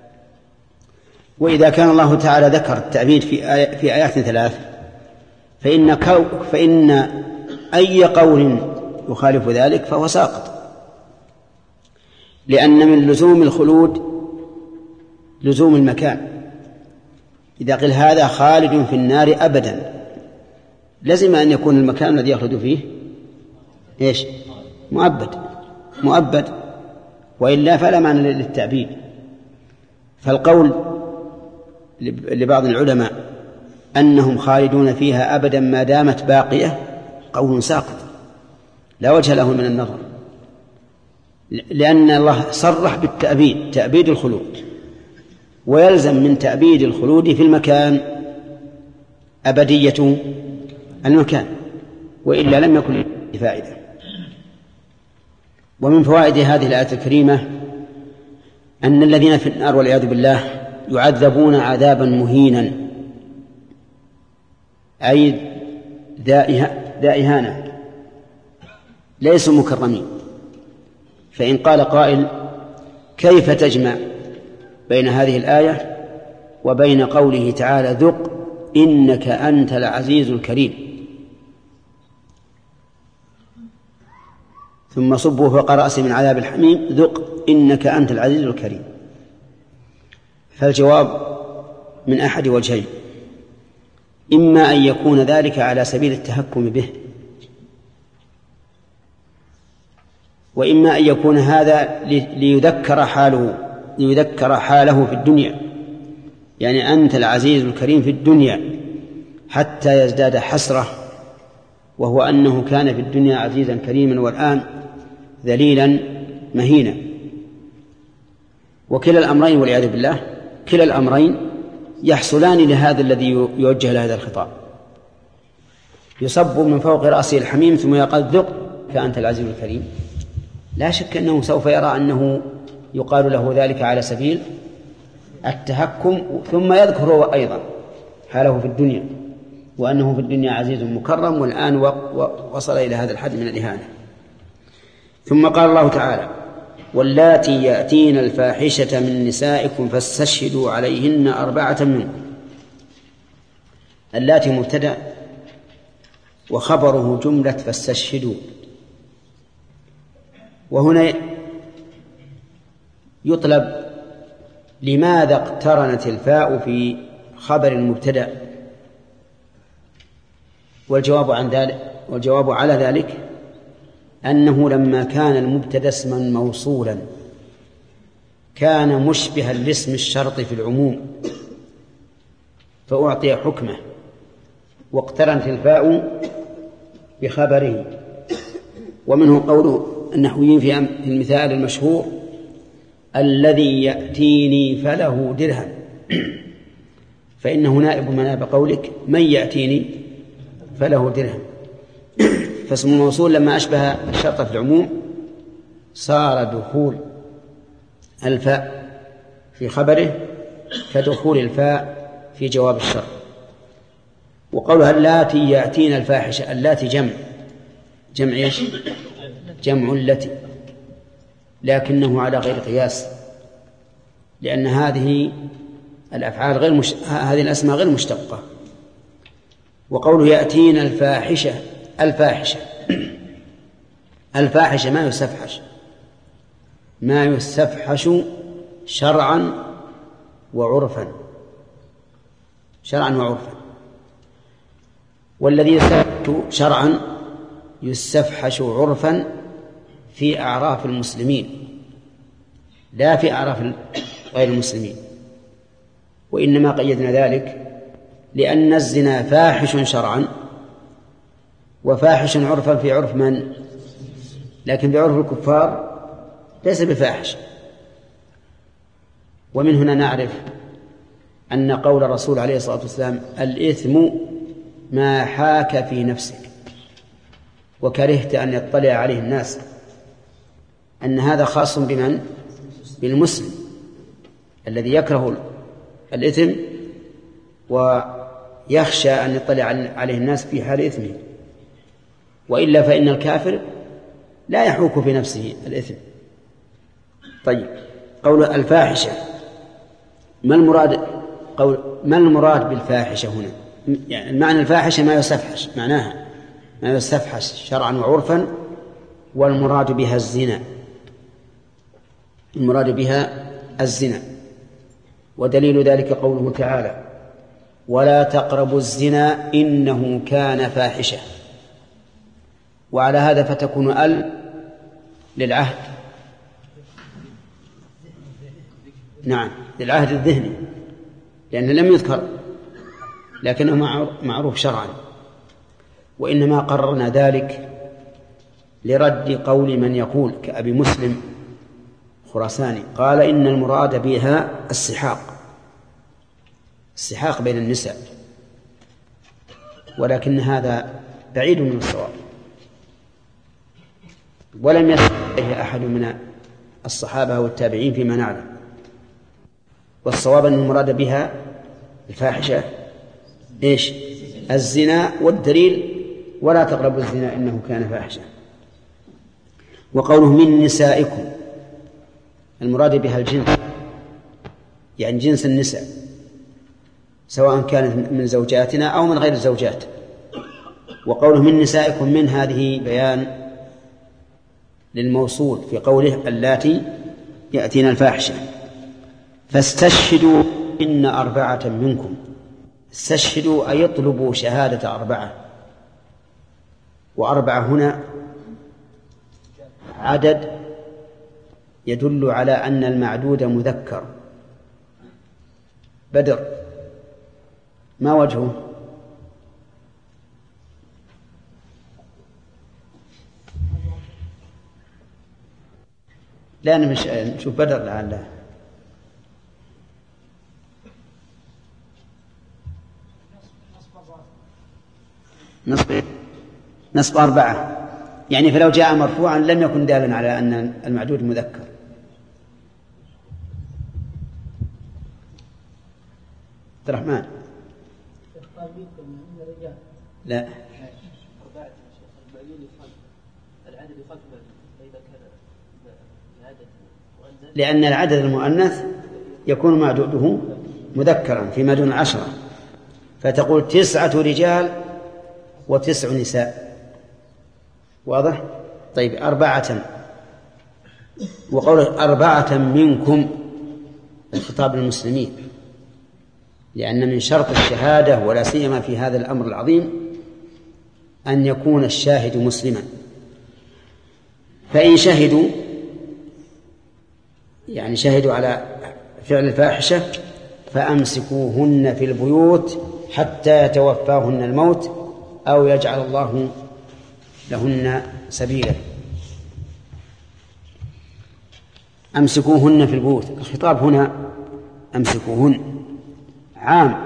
وإذا كان الله تعالى ذكر التعبيد في, آي في آيات ثلاث فإن, كو فإن أي قول يخالف ذلك فهو ساقط، لأن من لزوم الخلود لزوم المكان. إذا قيل هذا خالد في النار أبدا لازم أن يكون المكان الذي يخلد فيه إيش؟ مؤبد مؤبد، وإلا فلا معنى للتعبيد. فالقول لبعض العلماء أنهم خالدون فيها أبدا ما دامت باقية قول ساقط لا وجه له من النظر، لأن الله صرح بالتأبيد تأبيد الخلود، ويلزم من تأبيد الخلود في المكان أبدية المكان، وإلا لم يكن فائدة. ومن فوائد هذه الآية الكريمة أن الذين في النار والعياذ بالله يعذبون عذابا مهينا أي ذا إهانة ليسوا مكرمين. فإن قال قائل كيف تجمع بين هذه الآية وبين قوله تعالى ذق إنك أنت العزيز الكريم ثم صبوا فوق رأسه من عذاب الحميم ذق إنك أنت العزيز الكريم؟ فالجواب من أحد وجهين، إما أن يكون ذلك على سبيل التهكم به، وإما أن يكون هذا ليذكر حاله ليذكر حاله في الدنيا، يعني أنت العزيز الكريم في الدنيا حتى يزداد حسرة، وهو أنه كان في الدنيا عزيزا كريما والآن ذليلا مهينا. وكلا الأمرين والعياذ بالله، كلا الأمرين يحصلان لهذا الذي يوجه له هذا الخطاب. يصب من فوق رأسه الحميم ثم يقال ذق فأنت العزيز الكريم. لا شك أنه سوف يرى أنه يقال له ذلك على سبيل التهكم، ثم يذكر أيضا حاله في الدنيا وأنه في الدنيا عزيز مكرم، والآن وصل إلى هذا الحد من الإهانة. ثم قال الله تعالى: واللاتي يأتين الفاحشة من نسائكم فاستشهدوا عليهن أربعة منكم. اللاتي مبتدأ وخبره جملة فاستشهدوا. وهنا يطلب لماذا اقترنت الفاء في خبر المبتدأ؟ والجواب عن ذلك والجواب على ذلك أنه لما كان المبتدأ اسما موصولا كان مشبها لاسم الشرط في العموم فأعطي حكمه، واقترنت الفاء بخبره. ومنه قول النحويين في المثال المشهور: الذي يأتيني فله درهم، فإنه نائب مناب قولك من يأتيني فله درهم. فاسم الموصول لما أشبه الشرط في العموم صار دخول الفاء في خبره كدخول الفاء في جواب الشرط. وقولها اللاتي يأتين الفاحشة، اللاتي جمع جمع إيش؟ جمع التي، لكنه على غير قياس، لأن هذه الأفعال غير مش... هذه الأسماء غير مشتقة. وقوله يأتين الفاحشة، الفاحشة الفاحشة ما يستفحش، ما يستفحش شرعا وعرفا، شرعا وعرفا. والذي يستفحش شرعا يستفحش عرفا في أعراف المسلمين لا في أعراف غير المسلمين. وإنما قيدنا ذلك لأن الزنا فاحش شرعا وفاحش عرفا في عرف من؟ لكن في عرف الكفار ليس بفاحش. ومن هنا نعرف أن قول الرسول عليه الصلاة والسلام: الإثم ما حاك في نفسك وكرهت أن يطلع عليه الناس، أن هذا خاص بمن؟ بالمسلم الذي يكره الإثم ويخشى أن يطلع عليه الناس في حال إثمه، وإلا فإن الكافر لا يحوك في نفسه الإثم. طيب، قول الفاحشة ما المراد؟ قول ما المراد بالفاحشة هنا؟ يعني معنى الفاحشة ما يستفحش، معناها ما يستفحش شرعا وعرفا، والمراد بها الزنا، المراد بها الزنا. ودليل ذلك قوله تعالى: ولا تقربوا الزنا إنه كان فاحشة. وعلى هذا فتكون ال للعهد، نعم للعهد الذهني، لأنه لم يذكر لكنه معروف شرعا. وإنما قررنا ذلك لرد قول من يقول كأبي مسلم خراساني قال إن المراد بها السحاق، السحاق بين النساء، ولكن هذا بعيد من الصواب، ولم يصل إليه أحد من الصحابة والتابعين فيما نعلم. والصواب أن المراد بها الفاحشة إيش؟ الزنا، والدليل ولا تقربوا الزنا إنه كان فاحشة. وقوله من نسائكم المراد بها الجنس، يعني جنس النساء، سواء كانت من زوجاتنا أو من غير الزوجات. وقوله من نسائكم من هذه بيان للموصول في قوله اللاتي يأتين الفاحشة. فاستشهدوا إن أربعة منكم، استشهدوا أي يطلبوا شهادة أربعة. وأربعة هنا عدد يدل على أن المعدود مذكر. بدر ما وجهه؟ لا أنا مش نشوف بدر لعله نصب نصب أربعة يعني فلو جاء مرفوعا لم يكن دالا على أن المعدود مذكر. عبد الرحمن لا لأن العدد المؤنث يكون معدوده مذكرا فيما دون عشرة، فتقول تسعة رجال وتسع نساء. واضح؟ طيب أربعة، وقول أربعة منكم الخطاب للمسلمين، لأن من شرط الشهادة ولا سيما في هذا الأمر العظيم أن يكون الشاهد مسلما. فإن شهدوا يعني شهدوا على فعل الفاحشة فأمسكوهن في البيوت حتى يتوفاهن الموت أو يجعل الله لهن سبيلا. أمسكوهن في البيوت، الخطاب هنا أمسكوهن عام،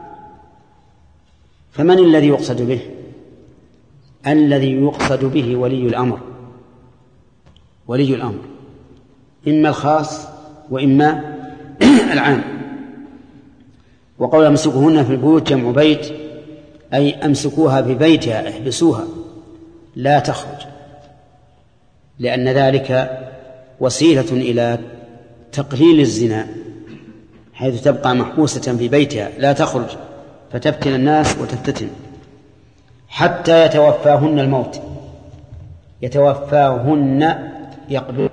فمن الذي يقصد به؟ الذي يقصد به ولي الأمر، ولي الأمر إما الخاص وإما العام. وقول أمسكوهن في البيوت جمع بيت، أي أمسكوها ببيتها، احبسوها لا تخرج، لأن ذلك وسيلة إلى تقليل الزنا، حيث تبقى محبوسة في بيتها لا تخرج فتفتن الناس وتفتتن حتى يتوفاهن الموت. يتوفاهن يقبلن،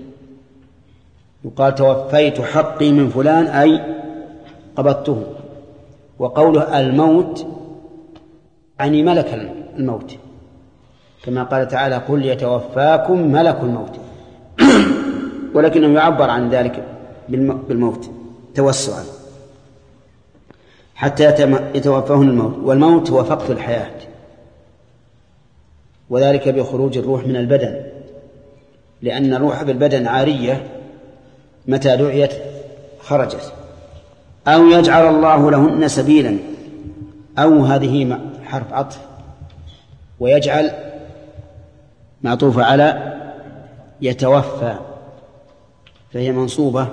يقال توفيت حقي من فلان أي قبضته. وقوله الموت يعني ملك الموت، كما قال تعالى قل يتوفاكم ملك الموت ولكنه يعبر عن ذلك بالموت توسعا حتى يتوفاهن الموت. والموت هو فقد الحياة، وذلك بخروج الروح من البدن، لأن الروح بالبدن عارية متى دعيت خرجت. أو يجعل الله لهن سبيلا، أو هذه حرف عطف، ويجعل معطوف على يتوفى فهي منصوبة.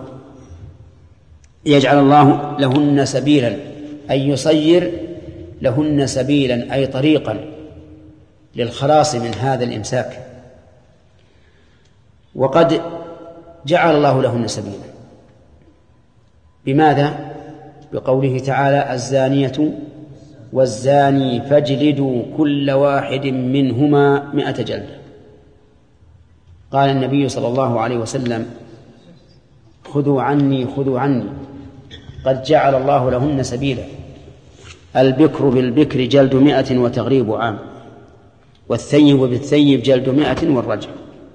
يجعل الله لهن سبيلا أي يصير لهن سبيلا أي طريقا للخلاص من هذا الإمساك. وقد جعل الله لهن سبيلا بماذا؟ بقوله تعالى الزانية والزاني فاجلدوا كل واحد منهما مئة جلدة. قال النبي صلى الله عليه وسلم خذوا عني خذوا عني قد جعل الله لهن سبيلا. البكر بالبكر جلد مئة وتغريب عام، والثيب بالثيب جلد مئة والرجم.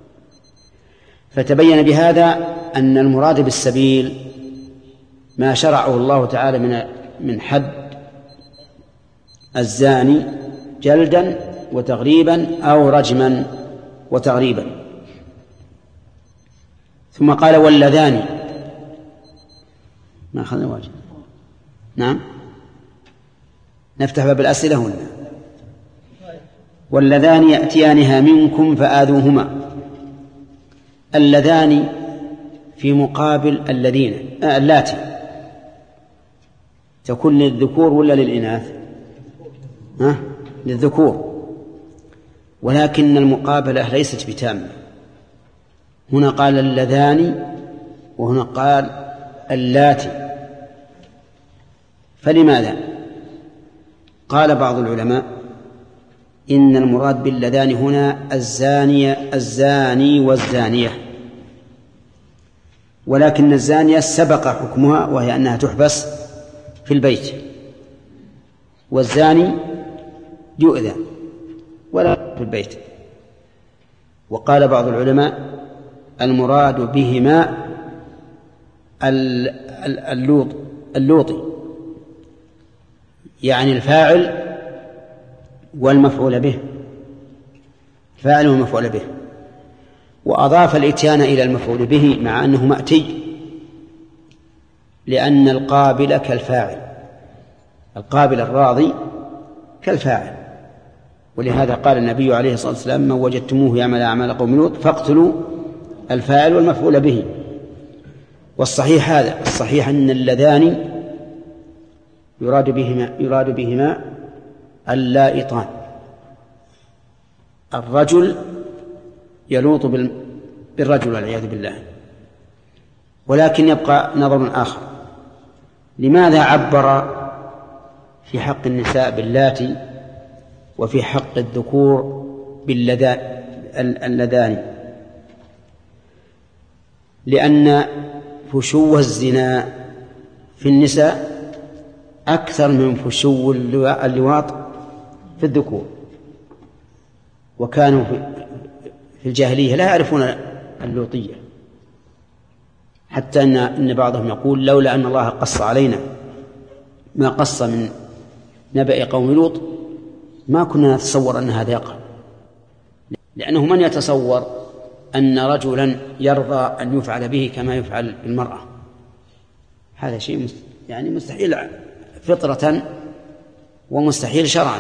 فتبين بهذا أن المراد بالسبيل ما شرعه الله تعالى من من حد الزاني جلدا وتغريبا أو رجما وتغريبا. ثم قال واللذان، ما أخذنا واجب. نعم نفتح باب الأسئلة هنا. واللذان يأتيانها منكم فآذوهما. اللذان في مقابل الذين آه اللاتي، تكون للذكور ولا للإناث؟ ها؟ للذكور، ولكن المقابلة ليست بتامة. هنا قال اللذان وهنا قال اللاتي، فلماذا؟ قال بعض العلماء إن المراد باللذان هنا الزانية الزاني والزانية، ولكن الزانية سبق حكمها وهي أنها تحبس في البيت، والزاني يؤذى ولا في البيت. وقال بعض العلماء المراد بهما اللوط اللوطي، يعني الفاعل والمفعول به، فاعل والمفعول به. وأضاف الإتيان إلى المفعول به مع أنه مأتي، لأن القابل كالفاعل، القابل الراضي كالفاعل. ولهذا قال النبي عليه الصلاة والسلام: من وجدتموه يعمل أعمال قوم لوط فاقتلوا الفاعل والمفعول به. والصحيح هذا، الصحيح أن اللذان يراد بهما, يراد بهما اللائطان. الرجل يلوط بالرجل والعياذ بالله. ولكن يبقى نظر آخر: لماذا عبر في حق النساء باللاتي وفي حق الذكور باللذان؟ لأن فشو الزنا في النساء أكثر من فشو اللواط في الذكور. وكانوا في الجاهلية لا يعرفون اللوطية، حتى أن, إن بعضهم يقول: لولا أن الله قص علينا ما قص من نبأ قوم لوط ما كنا نتصور أن هذا يقع. لأنه من يتصور أن رجلا يرضى أن يفعل به كما يفعل بالمرأة؟ هذا شيء يعني مستحيل فطرة ومستحيل شرعا.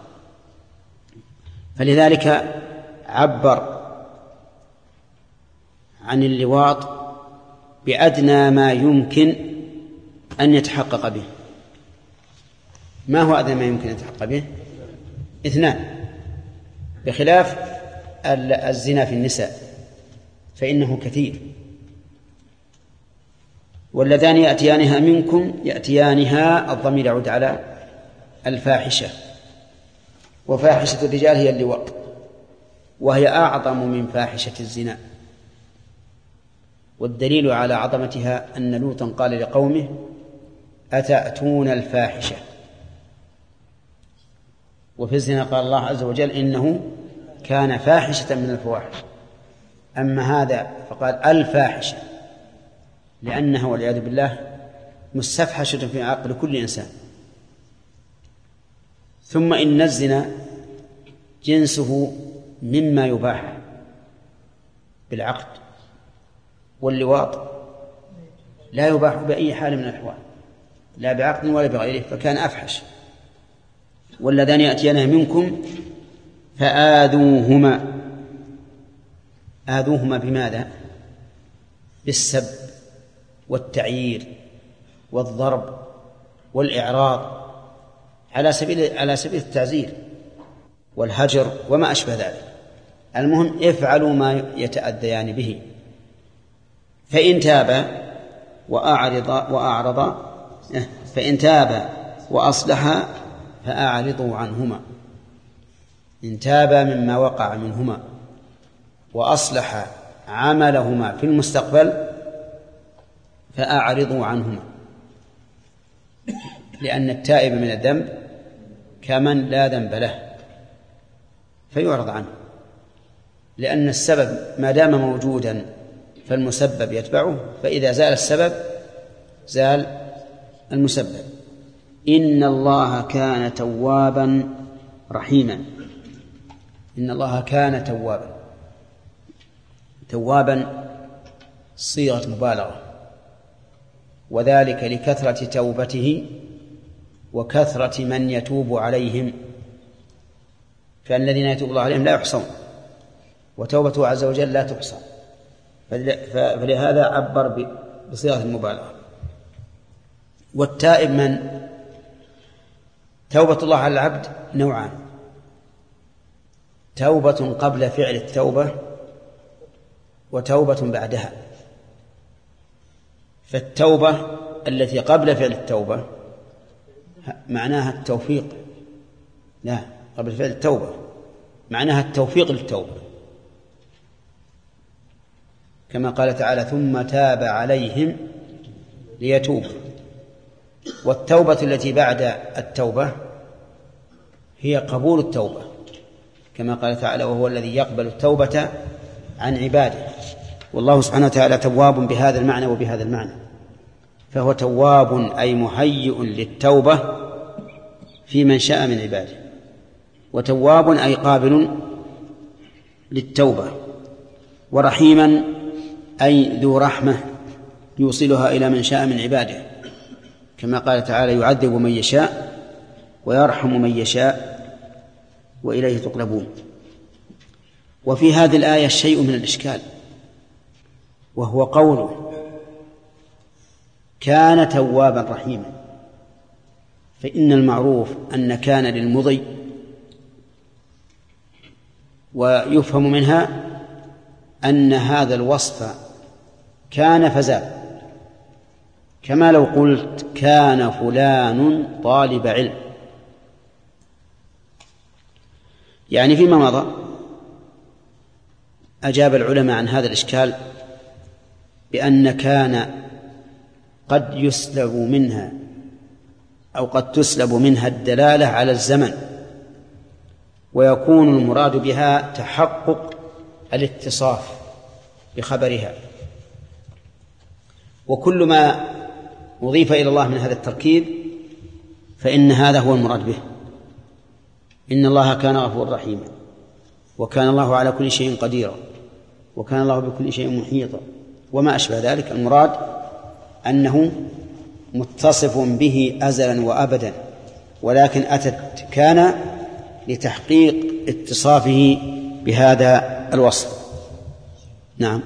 فلذلك عبر عن اللواط بأدنى ما يمكن أن يتحقق به. ما هو أدنى ما يمكن أن يتحقق به؟ اثنان، بخلاف الزنا في النساء فإنه كثير. واللذان يأتيانها منكم، يأتيانها الضمير يعود على الفاحشة، وفاحشة الرجال هي اللواط، وهي أعظم من فاحشة الزنا. والدليل على عظمتها أن لوطا قال لقومه: أتأتون الفاحشة. وفي الزنا قال الله عز وجل: إنه كان فاحشة من الفواحش. أما هذا فقال الفاحشة، لأنها والعياذ بالله مستفحشة في عقل كل إنسان. ثم إن الزنا جنسه مما يباح بالعقد، واللواط لا يباح بأي حال من الأحوال، لا بعقد ولا بغيره، فكان أفحش. واللذان يأتيانها منكم فآذوهما. آذوهما بماذا؟ بالسب والتعيير والضرب والإعراض على سبيل على سبيل التعزير والهجر وما أشبه ذلك. المهم افعلوا ما يتأذيان به. فإن تابا وأعرضا وأعرضا فإن تابا وأصلحا فأعرضوا عنهما. إن تابا مما وقع منهما وأصلح عملهما في المستقبل فأعرضوا عنهما، لأن التائب من الذنب كمن لا ذنب له فيعرض عنه، لأن السبب ما دام موجودا فالمسبب يتبعه، فإذا زال السبب زال المسبب. إن الله كان توابا رحيما. إن الله كان توابا. توابا صيغة مبالغة، وذلك لكثرة توبته وكثرة من يتوب عليهم، فإن الذين يتوب الله عليهم لا يحصون، وتوبته عز وجل لا تحصى، فلهذا عبر بصيغة المبالغة. والتائب من؟ توبة الله على العبد نوعان: توبة قبل فعل التوبة وتوبة بعدها. فالتوبة التي قبل فعل التوبة معناها التوفيق، لا قبل فعل التوبة معناها التوفيق للتوبة، كما قال تعالى: ثم تاب عليهم ليتوبوا. والتوبة التي بعد التوبة هي قبول التوبة، كما قال تعالى: وهو الذي يقبل التوبة عن عباده. والله سبحانه وتعالى تواب بهذا المعنى وبهذا المعنى، فهو تواب أي مهيئ للتوبة في من شاء من عباده، وتواب أي قابل للتوبة ورحيما أي ذو رحمة يوصلها إلى من شاء من عباده، كما قال تعالى يعذب من يشاء ويرحم من يشاء وإليه تقلبون. وفي هذه الآية شيء من الإشكال، وهو قوله كان توابا رحيما، فإن المعروف أن كان للمضي، ويفهم منها أن هذا الوصف كان فزاد، كما لو قلت كان فلان طالب علم. يعني فيما مضى أجاب العلماء عن هذا الإشكال بأن كان قد يسلب منها أو قد تسلب منها الدلالة على الزمن، ويكون المراد بها تحقق الاتصاف بخبرها. وكل ما أضيف إلى الله من هذا التركيب فإن هذا هو المراد به. إن الله كان غفورا رحيما، وكان الله على كل شيء قديرا، وكان الله بكل شيء محيطا، وما أشبه ذلك. المراد أنه متصف به أزلا وأبدا، ولكن أتت كان لتحقيق اتصافه بهذا الوصف. نعم.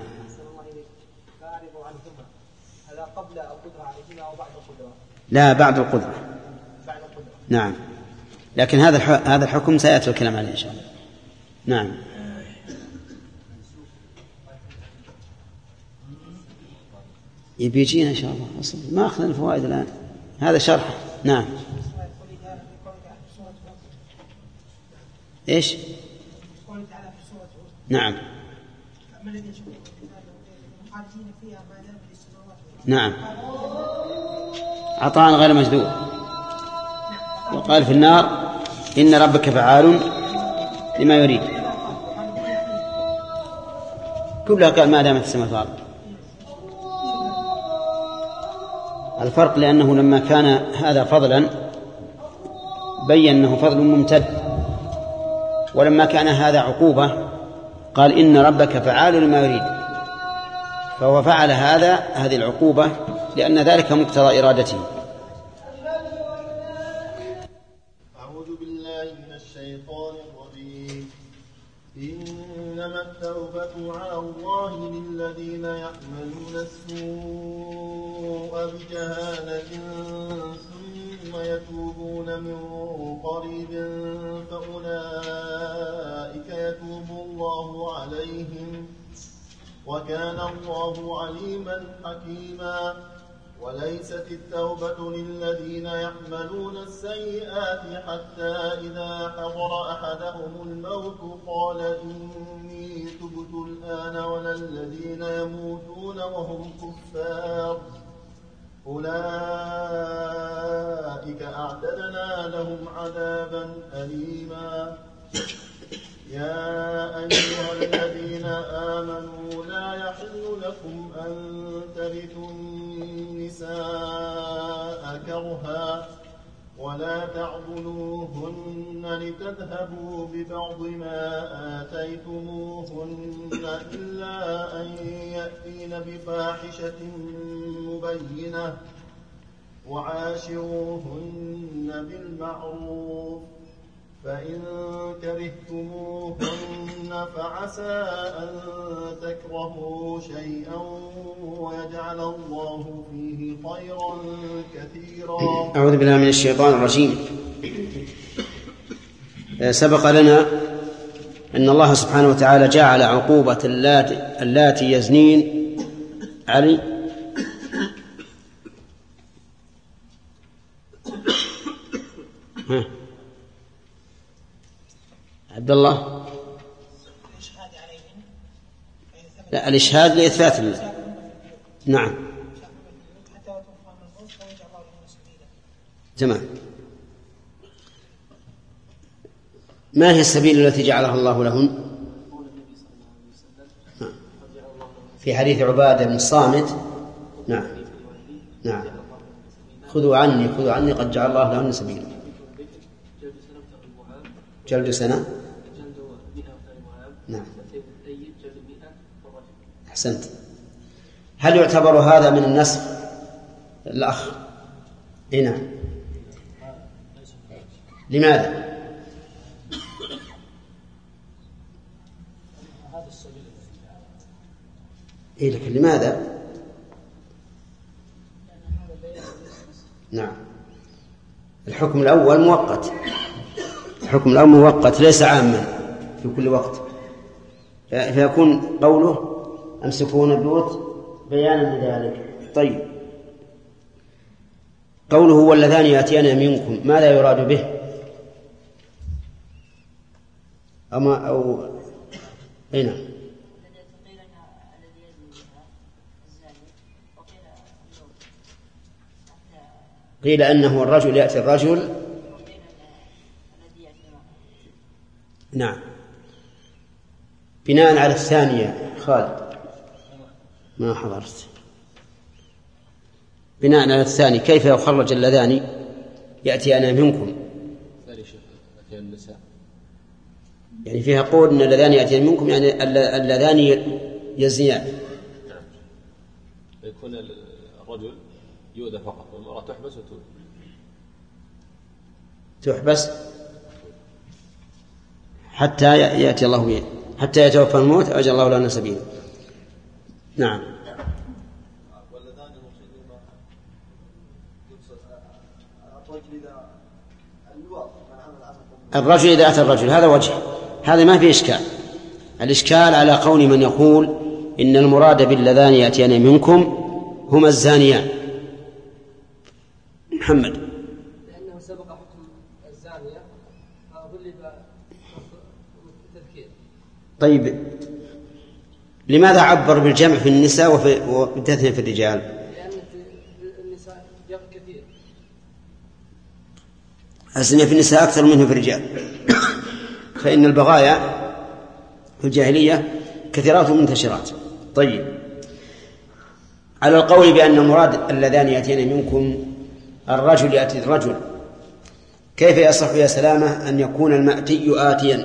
لا، بعد القدرة. نعم، لكن هذا هذا الحكم سيأتي الكلام عليه إن شاء الله. نعم. يبيجينا إن شاء الله، أصلا ما أخذنا الفوائد الآن، هذا شرح. نعم. إيش؟ نعم. نعم، عطاء غير مجذوب. وقال في النار إن ربك فعال لما يريد، كلها قال ما دامت السماء والأرض. الفرق لأنه لما كان هذا فضلا بين أنه فضل ممتد، ولما كان هذا عقوبة قال إن ربك فعال لما يريد، فهو فعل هذا هذه العقوبة لأن ذلك مقتضى إرادته. أعوذ بالله من الشيطان الرجيم. إنما التوبة على الله للذين يعملون السوء بجهالة ثم يتوبون من قريب فأولئك يتوب الله عليهم، وكان الله عليما حكيما. وليست التوبة للذين يعملون السيئات حتى إذا حضر أحدهم الموت قال إني تبت الآن، ولا الذين يموتون وهم كفار أولئك أعتدنا لهم عذابا أليما. يا أيها الذين آمنوا لا يحل لكم أن ترثوا النساء كرها ولا تعضلوهن لتذهبوا ببعض ما آتيتموهن إلا أن يأتين بفاحشة مبينة وعاشروهن بالمعروف، فإن كرهتموهن فعسى أن تكرهوا شيئا ويجعل الله فيه خيرا كثيرا. أعوذ بالله من الشيطان الرجيم. سبق لنا أن الله سبحانه وتعالى جعل عقوبة اللاتي يزنين علي ها عبد الله. لا، الإشهاد لإثبات الله. نعم، تمام. ما هي السبيل التي جعلها الله لهن؟ في حديث عبادة بن الصامت. نعم نعم، خذوا عني خذوا عني قد جعل الله لهن سبيلا. جلد سنة. نعم أحسنت. هل يعتبر هذا من النسخ الأخ؟ هنا لماذا؟ إيه لكن لماذا؟ نعم الحكم الأول مؤقت، الحكم الأول مؤقت ليس عاما في كل وقت، فيكون قوله أمسكون البيوت بيانا لذلك. طيب قوله واللذان يأتيان منكم ماذا يراد به؟ أما أو هنا قيل أنه الرجل يأتي الرجل. نعم بناء على الثانية. خالد ما حضرت. بناء على الثاني كيف يخرج اللذان يأتي أنا منكم؟ يعني فيها قول أن اللذان يأتي منكم يعني اللذان يزنيان. يكون الرجل يؤذى فقط والمرأة تحبس وتؤذى. تحبس حتى يأتي الله به، حتى يتوفى الموت أجل الله لنا سبيلا. نعم الرجل إذا أتى الرجل هذا وجه، هذا ما في إشكال. الإشكال على قول من يقول إن المراد باللذان يأتيان منكم هما الزانيان. محمد لأنه سبق حكم الزانية فغلب التذكير. طيب لماذا عبر بالجمع في النساء وبالتثنية في الرجال؟ لأن في النساء جمع كثير. الزنا في النساء أكثر منه في الرجال، فإن البغايا في الجاهلية كثيرات ومنتشرات. طيب على القول بأن المراد اللذان يأتين منكم الرجل يأتي الرجل، كيف يصح يا سلامة أن يكون المأتي آتيا؟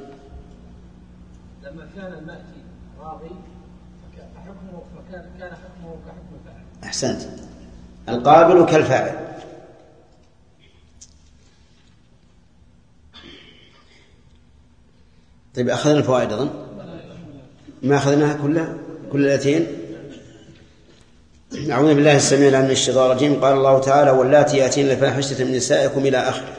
لما كان المأتي راضي فحكمه فكان كان حكمه كحكم الفاعل. أحسنت القابل كالفاعل. طيب أخذنا الفوائد أظن ما أخذناها كلها كل الأتين. أعوذ بالله السميع العليم من الشيطان الرجيم. قال الله تعالى واللاتي يأتين الفاحشة من نسائكم إلى آخره.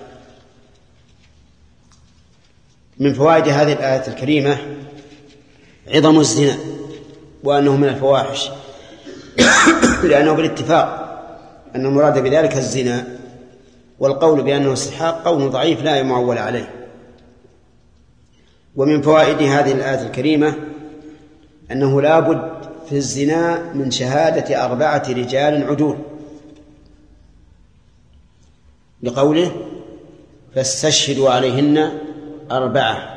من فوائد هذه الآية الكريمة عظم الزنا وأنه من الفواحش لأنه بالاتفاق أن المراد بذلك الزنا، والقول بأنه استحقاق قول ضعيف لا يمعول عليه. ومن فوائد هذه الآية الكريمة أنه لا بد في الزنا من شهادة أربعة رجال عدول، لقوله فاستشهدوا عليهن أربعة،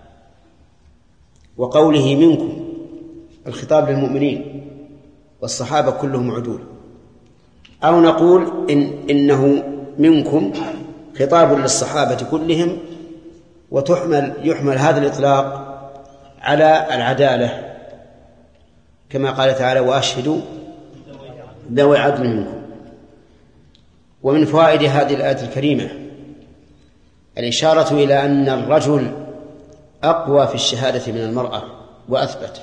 وقوله منكم الخطاب للمؤمنين والصحابة كلهم عدول. أو نقول إن إنه منكم خطاب للصحابة كلهم، وتحمل يحمل هذا الإطلاق على العدالة كما قال تعالى وأشهدوا ذوي عدل منكم. ومن فوائد هذه الآية الكريمة الإشارة إلى أن الرجل أقوى في الشهادة من المرأة وأثبت،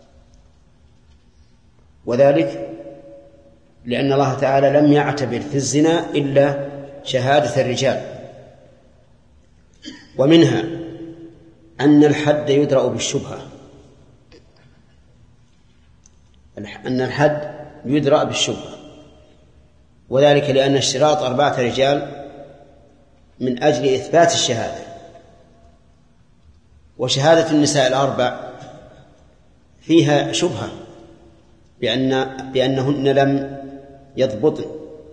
وذلك لأن الله تعالى لم يعتبر في الزنا إلا شهادة الرجال. ومنها أن الحد يدرأ بالشبهة، أن الحد يدرأ بالشبهة، وذلك لأن اشتراط أربعة رجال من أجل إثبات الشهادة، وشهادة النساء الأربع فيها شبهة بأن بأنهن لم يضبطن،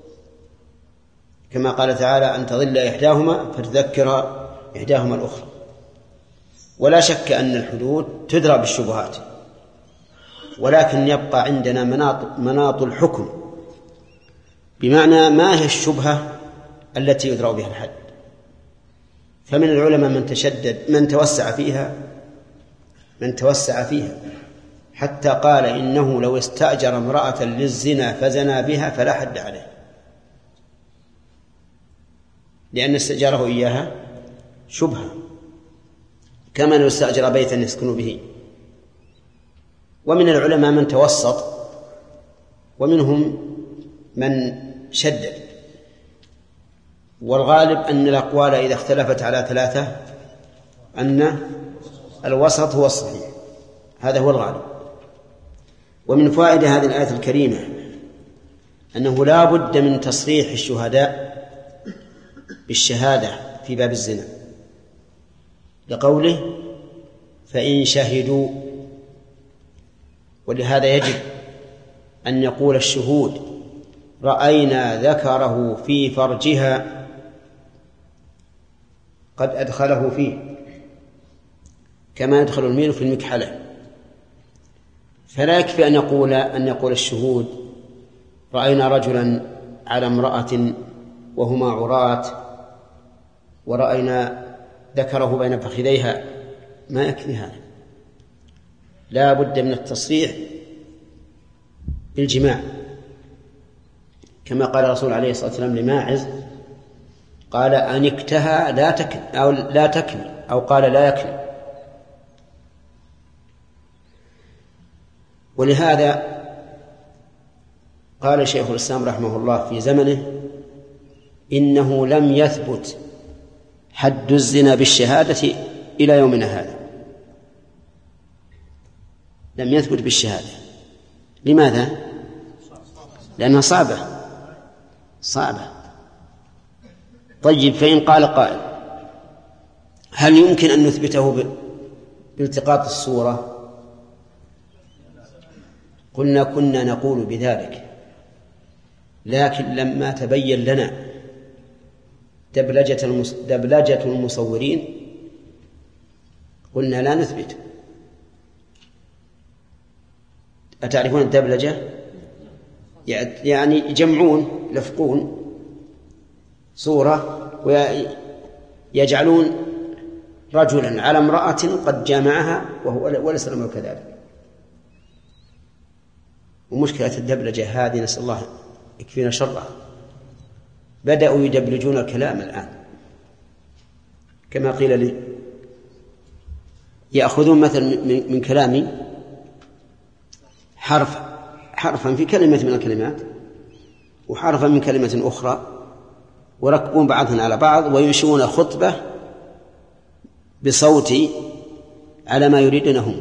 كما قال تعالى أن تضل إحداهما فتذكر إحداهما الأخرى. ولا شك أن الحدود تدرى بالشبهات، ولكن يبقى عندنا مناط, مناط الحكم، بمعنى ما هي الشبهة التي يدرى بها الحد. فمن العلماء من تشدد من توسع فيها من توسع فيها حتى قال إنه لو استأجر امرأة للزنا فزنا بها فلا حد عليه، لأن استئجاره إياها شبهة، كما لو استأجر بيتا يسكن به. ومن العلماء من توسط، ومنهم من شدد، والغالب أن الأقوال إذا اختلفت على ثلاثة أن الوسط هو الصحيح، هذا هو الغالب. ومن فوائد هذه الآية الكريمة أنه لا بد من تصريح الشهداء بالشهادة في باب الزنا، لقوله فإن شهدوا. ولهذا يجب أن يقول الشهود رأينا ذكره في فرجها قد أدخله فيه، كما يدخل الميل في المكحلة. فلا يكفي أن يقول أن يقول الشهود رأينا رجلا على امرأة وهما عراة ورأينا ذكره بين فخذيها، ما يكفي هذا، لا بد من التصريح بالجماع، كما قال الرسول عليه الصلاة والسلام لماعز قال أنكتها لا تكن أو لا تكن أو قال لا يكن. ولهذا قال شيخ الإسلام رحمه الله في زمنه إنه لم يثبت حد الزنا بالشهادة إلى يومنا هذا، لم يثبت بالشهادة. لماذا؟ لأنها صعبة صعبة. طيب، فإن قال قائل هل يمكن أن نثبته بالتقاط الصورة؟ قلنا كنا نقول بذلك، لكن لما تبين لنا دبلجة دبلجة المصورين قلنا لا نثبت. أتعرفون الدبلجة؟ يعني يجمعون يلفقون صورة ويجعلون رجلا على امرأة قد جامعها وهو وليس الأمر كذلك. ومشكلة الدبلجة هذه نسأل الله يكفينا شرها، بدأوا يدبلجون الكلام الآن، كما قيل لي يأخذون مثلا من كلامي حرف حرفا في كلمة من الكلمات وحرفا من كلمة أخرى وركبون بعضهم على بعض وينشئون خطبة بصوتي على ما يريدونهم.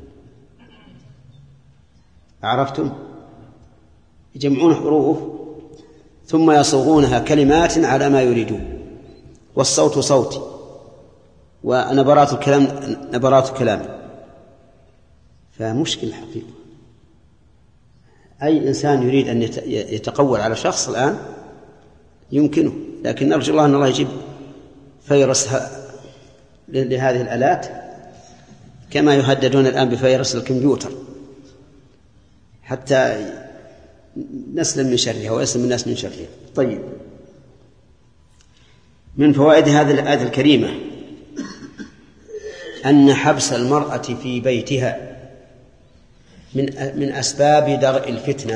عرفتم؟ يجمعون حروف ثم يصوغونها كلمات على ما يريدون، والصوت صوتي ونبرات الكلام نبرات كلام. فمشكلة حقيقة. أي إنسان يريد أن يتقول على شخص الآن يمكنه، لكن نرجو الله أن الله يجيب فيروس لهذه الآلات كما يهددون الآن بفيروس الكمبيوتر حتى نسلم من شرها ويسلم الناس من شرها. طيب، من فوائد هذه الآية الكريمة أن حبس المرأة في بيتها من من أسباب درء الفتنة،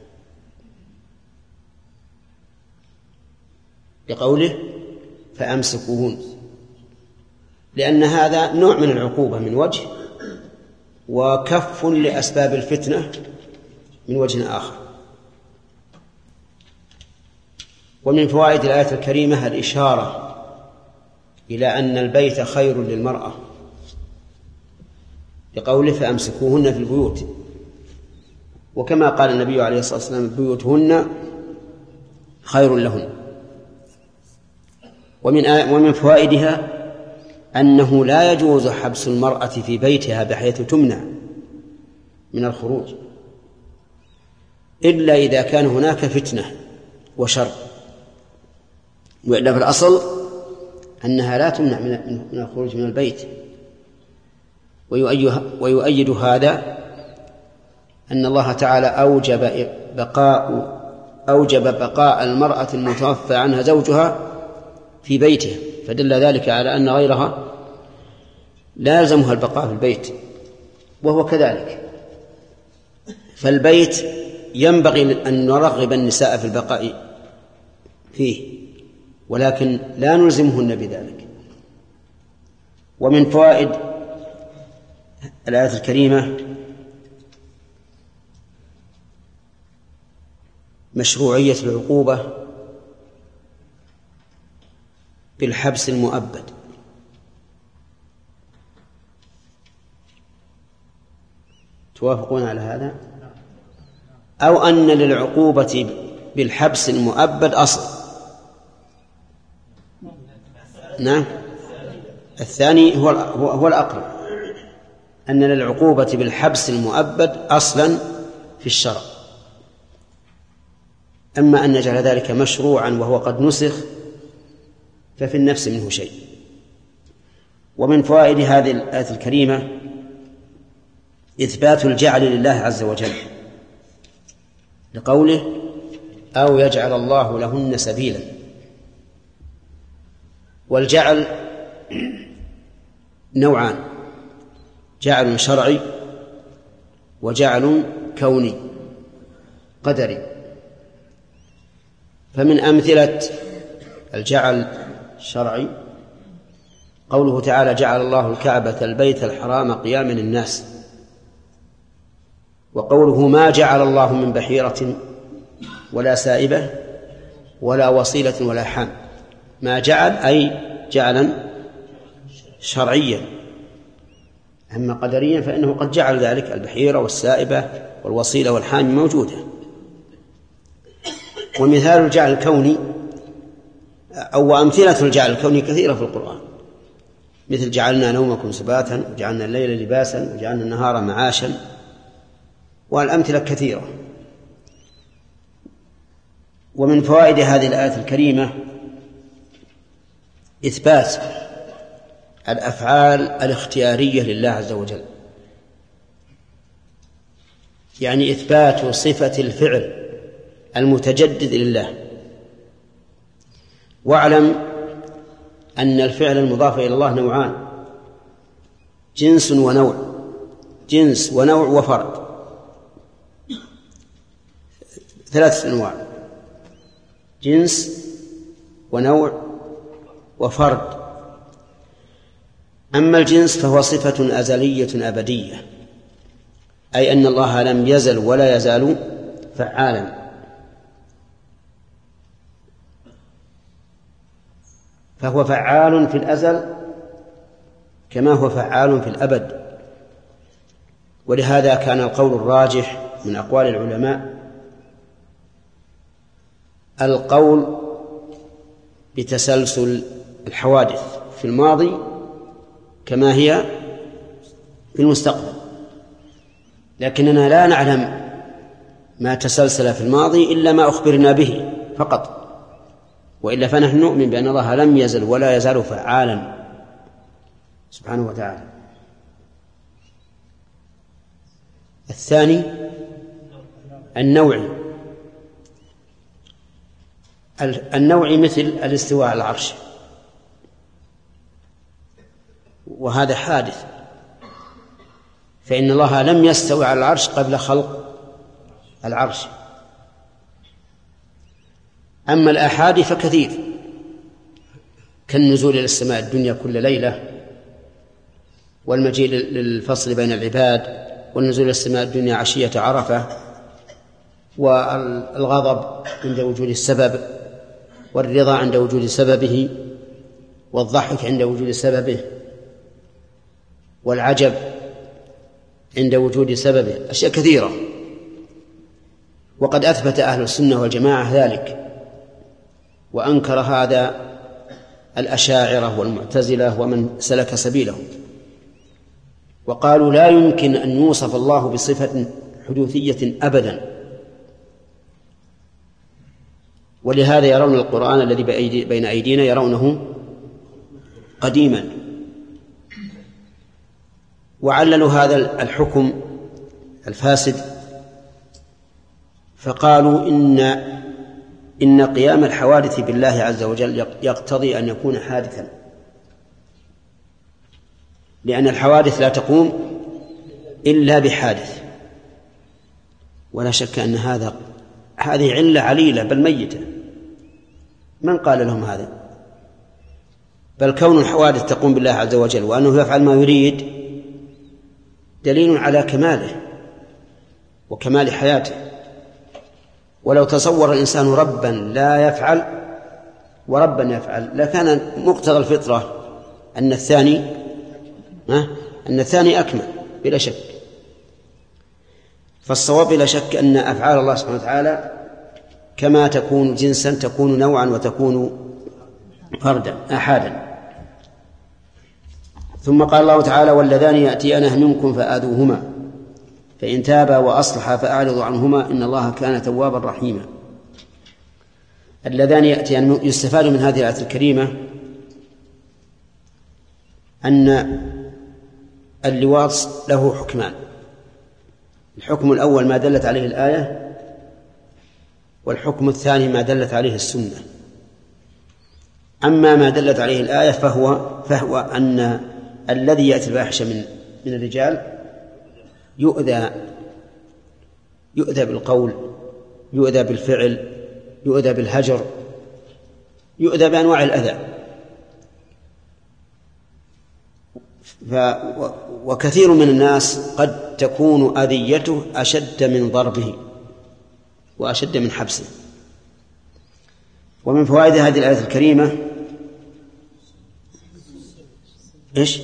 لقوله فأمسكوهن، لأن هذا نوع من العقوبة من وجه، وكف لأسباب الفتنة من وجه آخر. ومن فوائد الآية الكريمة الإشارة إلى أن البيت خير للمرأة، لقوله فأمسكوهن في البيوت، وكما قال النبي عليه الصلاة والسلام بيوتهن خير لهن. ومن ومن فوائدها أنه لا يجوز حبس المرأة في بيتها بحيث تمنع من الخروج إلا إذا كان هناك فتنة وشر، وإلا في الأصل أنها لا تمنع من الخروج من البيت. ويؤيد هذا أن الله تعالى أوجب بقاء أوجب بقاء المرأة المتوفى عنها زوجها في بيته، فدل ذلك على أن غيرها لا يلزمها البقاء في البيت، وهو كذلك. فالبيت ينبغي أن نرغب النساء في البقاء فيه، ولكن لا نلزمهن بذلك. ومن فوائد الآية الكريمة مشروعية العقوبة بالحبس المؤبد. توافقون على هذا؟ أو أن للعقوبة بالحبس المؤبد أصل؟ نعم، الثاني هو هو الأقرب، أن للعقوبة بالحبس المؤبد أصلا في الشرع. أما أن نجعل ذلك مشروعا وهو قد نسخ ففي النفس منه شيء. ومن فوائد هذه الآية الكريمة إثبات الجعل لله عز وجل لقوله أو يجعل الله لهن سبيلا. والجعل نوعان: جعل شرعي وجعل كوني قدري. فمن أمثلة الجعل الشرعي قوله تعالى جعل الله الكعبة البيت الحرام قياما للناس، وقوله ما جعل الله من بحيرة ولا سائبة ولا وصيلة ولا حام. ما جعل أي جعلا شرعيا، أما قدريا فإنه قد جعل ذلك، البحيرة والسائبة والوصيلة والحام موجودة. ومثال الجعل الكوني أو أمثلة الجعل الكوني كثيرة في القرآن، مثل جعلنا نومكم سباتا وجعلنا الليل لباسا وجعلنا النهار معاشا، والأمثلة كثيرة. ومن فوائد هذه الآية الكريمة إثبات الأفعال الاختيارية لله عز وجل، يعني إثبات صفة الفعل المتجدد لله. واعلم أن الفعل المضاف إلى الله نوعان: جنس ونوع، جنس ونوع وفرد، ثلاثة أنواع: جنس ونوع وفرد. أما الجنس فهو صفة أزلية أبدية، أي أن الله لم يزل ولا يزال فعالا. فهو فعال في الأزل كما هو فعال في الأبد. ولهذا كان القول الراجح من أقوال العلماء القول بتسلسل الحوادث في الماضي كما هي في المستقبل، لكننا لا نعلم ما تسلسل في الماضي إلا ما أخبرنا به فقط، وإلا فنحن نؤمن بأن الله لم يزل ولا يزال فعالا سبحانه وتعالى. الثاني النوعي. النوعي مثل الاستواء على العرش، وهذا حادث، فإن الله لم يستوي على العرش قبل خلق العرش. أما الآحاد فكثير، كالنزول إلى السماء الدنيا كل ليلة، والمجيء للفصل بين العباد، والنزول إلى السماء الدنيا عشية عرفة، والغضب عند وجود السبب، والرضا عند وجود سببه، والضحك عند وجود سببه، والعجب عند وجود سببه، أشياء كثيرة. وقد أثبت أهل السنة والجماعة ذلك، وأنكر هذا الأشاعرة والمعتزلة ومن سلك سبيلهم، وقالوا لا يمكن أن يوصف الله بصفة حدوثية أبدا. ولهذا يرون القرآن الذي بين أيدينا يرونه قديما. وعللوا هذا الحكم الفاسد فقالوا إن إن قيام الحوادث بالله عز وجل يقتضي أن يكون حادثا، لأن الحوادث لا تقوم إلا بحادث، ولا شك أن هذا هذه علة عليلة بل ميتة. من قال لهم هذا؟ بل كون الحوادث تقوم بالله عز وجل وأنه يفعل ما يريد دليل على كماله وكمال حياته. ولو تصور الإنسان ربا لا يفعل وربا يفعل لكان مقتضى الفطرة أن الثاني أن الثاني أكمل بلا شك. فالصواب بلا شك أن أفعال الله سبحانه وتعالى كما تكون جنسا تكون نوعا وتكون فردا أحادا. ثم قال الله تعالى: واللذان يأتيانه منكم فآذوهما فإن تابا وأصلحا فأعرضوا عنهما إن الله كان توابا رحيما. اللذان يأتيان يستفاد من هذه الآية الكريمة أن اللواط له حكمان. الحكم الأول ما دلت عليه الآية، والحكم الثاني ما دلت عليه السنة. أما ما دلت عليه الآية فهو فهو أن الذي يأتي الفاحشة من من الرجال يؤذى يؤذى بالقول، يؤذى بالفعل، يؤذى بالهجر، يؤذى بأنواع الأذى. وكثير من الناس قد تكون أذيته أشد من ضربه وأشد من حبسه. ومن فوائد هذه الآية الكريمة إيش؟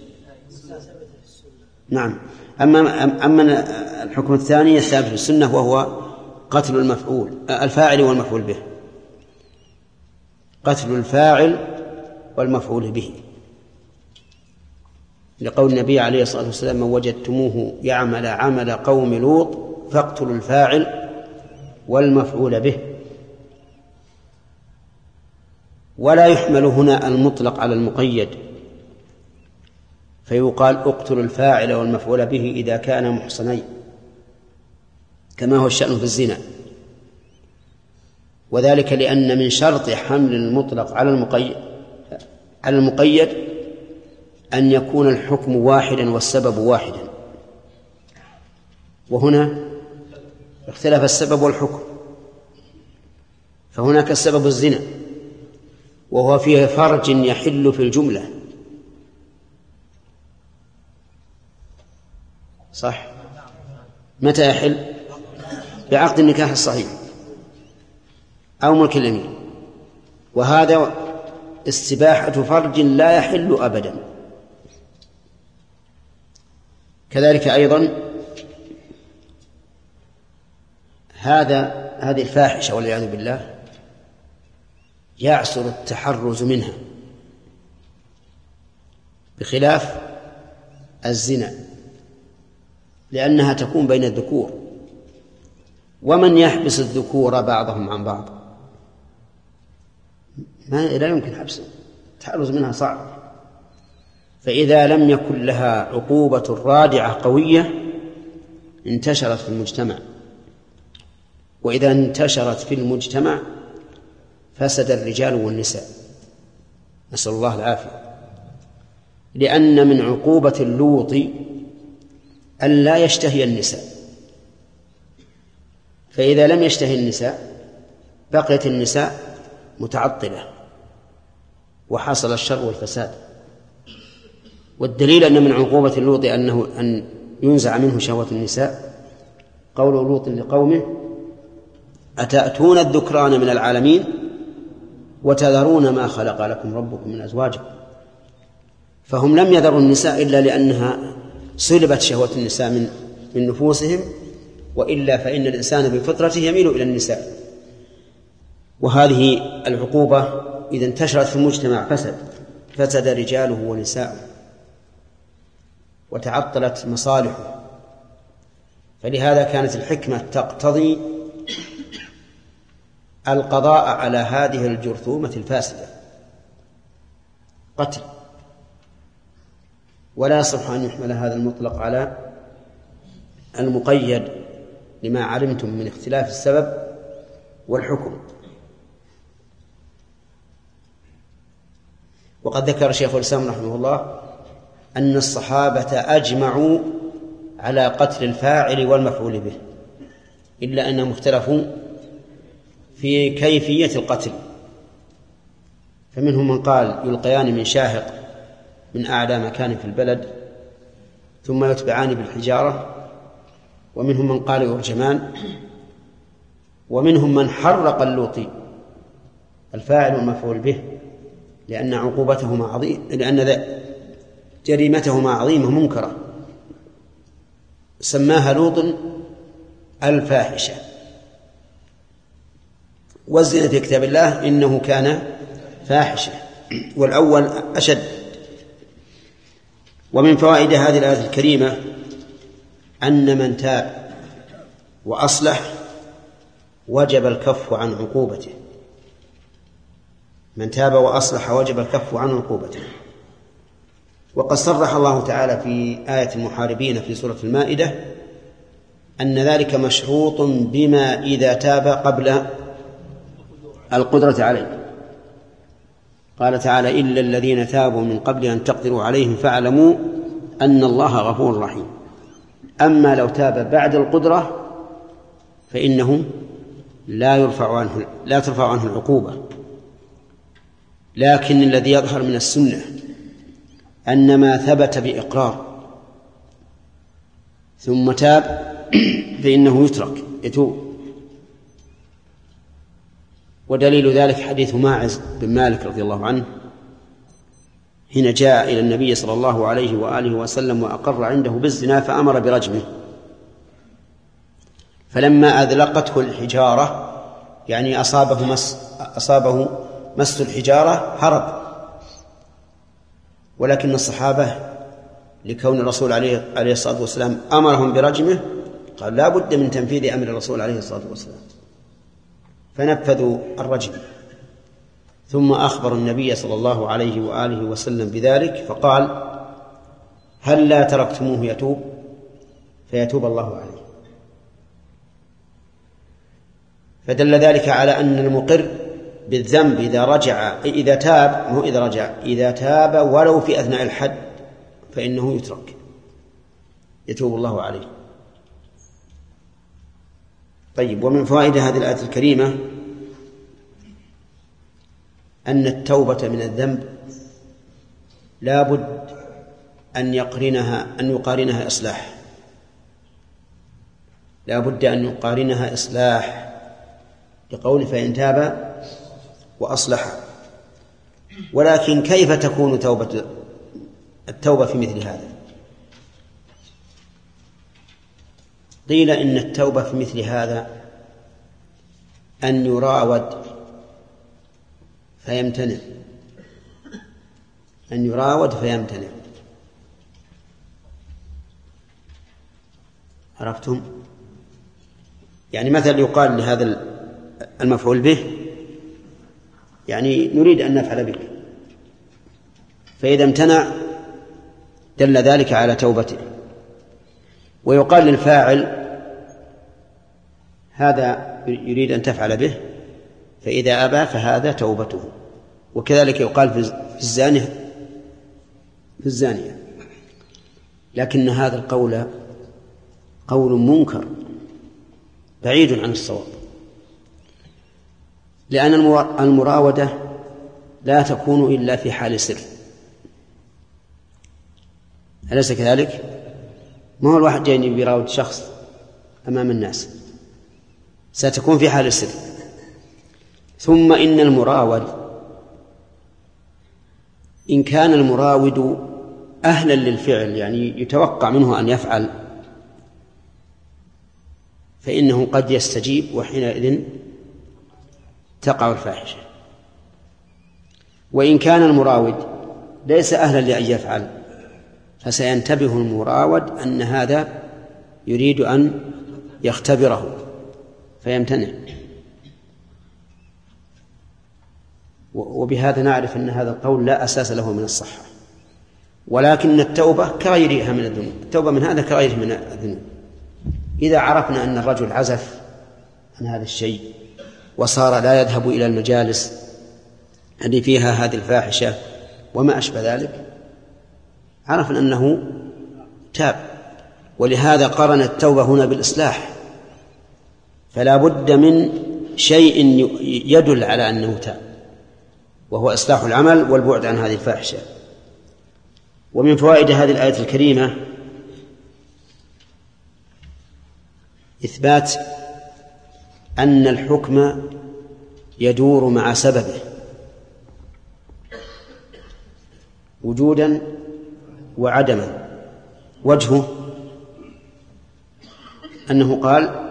نعم. أما أما الحكم الثاني الثابت في السنة وهو قتل المفعول الفاعل والمفعول به، قتل الفاعل والمفعول به، لقول النبي عليه الصلاة والسلام: من وجدتموه يعمل عمل قوم لوط فاقتلوا الفاعل والمفعول به. ولا يحمل هنا المطلق على المقيد، فيقال اقتلوا الفاعل والمفعول به إذا كان محصنين كما هو الشأن في الزنا، وذلك لأن من شرط حمل المطلق على المقيد على المقيد أن يكون الحكم واحدا والسبب واحدا، وهنا اختلف السبب والحكم. فهناك السبب الزنا وهو فيه فرج يحل في الجملة، صح؟ متى يحل؟ بعقد النكاح الصحيح أو ملك اليمين، وهذا استباحة فرج لا يحل أبدا. كذلك أيضا هذا هذه الفاحشة والعياذ بالله يعسر التحرز منها بخلاف الزنا، لأنها تكون بين الذكور، ومن يحبس الذكور بعضهم عن بعض؟ ما لا يمكن حبسه، التحرز منها صعب. فإذا لم يكن لها عقوبة رادعة قوية انتشرت في المجتمع، وإذا انتشرت في المجتمع فسد الرجال والنساء، نسأل الله العافية. لأن من عقوبة اللوط أن لا يشتهي النساء، فإذا لم يشتهي النساء بقيت النساء متعطلة وحصل الشر والفساد. والدليل أن من عقوبة اللوط أنه أن ينزع منه شهوة النساء قول لوط لقومه: أتأتون الذكران من العالمين وتذرون ما خلق لكم ربكم من أزواجكم. فهم لم يذروا النساء إلا لأنها سلبت شهوة النساء من من نفوسهم، وإلا فإن الإنسان بفطرته يميل إلى النساء. وهذه العقوبة إذا انتشرت في المجتمع فسد فسد رجاله ونساءه وتعطلت مصالحه. فلهذا كانت الحكمة تقتضي القضاء على هذه الجرثومة الفاسدة قتل، ولا يصح أن يحمل هذا المطلق على المقيد لما علمتم من اختلاف السبب والحكم. وقد ذكر شيخ الإسلام رحمه الله أن الصحابة أجمعوا على قتل الفاعل والمفعول به، إلا أنهم اختلفوا في كيفية القتل، فمنهم من قال يلقيان من شاهق من أعلى مكان في البلد ثم يتبعان بالحجارة، ومنهم من قال يرجمان، ومنهم من حرق اللوطي الفاعل والمفعول به، لأن عقوبتهما عظيمة، لأن جريمتهما عظيمة منكرة، سماها لوط الفاحشة. والزنا في كتاب الله إنه كان فاحشة، والأول أشد. ومن فوائد هذه الآية الكريمة أن من تاب وأصلح وجب الكف عن عقوبته. من تاب وأصلح وجب الكف عن عقوبته. وقد صرح الله تعالى في آية المحاربين في سورة المائدة أن ذلك مشروط بما إذا تاب قبل القدرة عليه. قال تعالى: إلا الذين تابوا من قبل أن تقدروا عليهم فاعلموا أن الله غفور رحيم. أما لو تاب بعد القدرة فإنه لا يرفع عنه لا ترفع عنه العقوبة. لكن الذي يظهر من السنة أن ما ثبت بإقرار ثم تاب فإنه يترك يتوب. ودليل ذلك حديث ماعز بن مالك رضي الله عنه حين جاء إلى النبي صلى الله عليه وآله وسلم وأقر عنده بالزنا فأمر برجمه، فلما أذلقته الحجارة يعني أصابه مس أصابه مس الحجارة هرب. ولكن الصحابة لكون الرسول عليه عليه الصلاة والسلام أمرهم برجمه قال لا بد من تنفيذ أمر الرسول عليه الصلاة والسلام، فنفذوا الرجم. ثم أخبر النبي صلى الله عليه وآله وسلم بذلك فقال: هل لا تركتموه يتوب فيتوب الله عليه. فدل ذلك على أن المقر بالذنب إذا رجع إذا تاب مو إذا رجع إذا تاب ولو في أثناء الحد فإنه يترك يتوب الله عليه. طيب، ومن فوائد هذه الآية الكريمة أن التوبة من الذنب لا بد أن يقرنها أن يقارنها إصلاح لا بد أن يقارنها إصلاح لقول فإن تاب وأصلح. ولكن كيف تكون توبة التوبة في مثل هذا؟ قيل إن التوبة في مثل هذا أن يراود فيمتنع أن يراود فيمتنع عرفتم؟ يعني مثلا يقال لهذا المفعول به يعني نريد أن نفعل بك، فإذا امتنع دل ذلك على توبته. ويقال للفاعل هذا يريد أن تفعل به، فإذا أبى فهذا توبته. وكذلك يقال في الزانية في الزانية. لكن هذا القول قول منكر بعيد عن الصواب، لأن المراودة لا تكون إلا في حال سر، أليس كذلك؟ ما هو الواحد جاي يراود شخص أمام الناس، ستكون في حال السر. ثم إن المراود إن كان المراود أهلا للفعل يعني يتوقع منه أن يفعل فإنه قد يستجيب، وحينئذ تقع الفاحشة. وإن كان المراود ليس أهلا لأن يفعل فسينتبه المراود أن هذا يريد أن يختبره فيمتنع. وبهذا نعرف أن هذا القول لا أساس له من الصحة. ولكن التوبة كغيرها من الذنوب، التوبة من هذا كغيره من الذنوب. إذا عرفنا أن الرجل عزف عن هذا الشيء وصار لا يذهب إلى المجالس التي فيها هذه الفاحشة وما أشبه ذلك، عرفنا أنه تاب. ولهذا قرن التوبة هنا بالإصلاح، فلا بد من شيء يدل على أنه تاب، وهو إصلاح العمل والبعد عن هذه الفاحشة. ومن فوائد هذه الآية الكريمة إثبات أن الحكم يدور مع سببه وجودا وعدما. وجهه أنه قال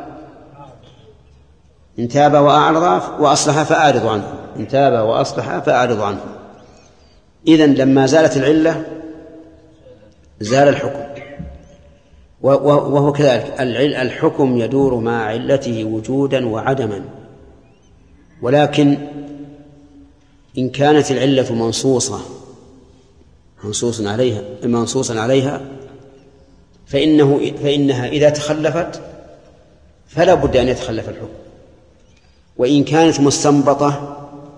إن تاب وأعرض وأصلح فأعرض عنه، إن تاب وأصلح فأعرض عنه. إذن لما زالت العلة زال الحكم، وهو كذلك الحكم يدور مع علته وجودا وعدما. ولكن إن كانت العلة منصوصة منصوصا عليها منصوصا عليها فإنه فإنها إذا تخلفت فلا بد أن يتخلف الحكم، وإن كانت مستنبطة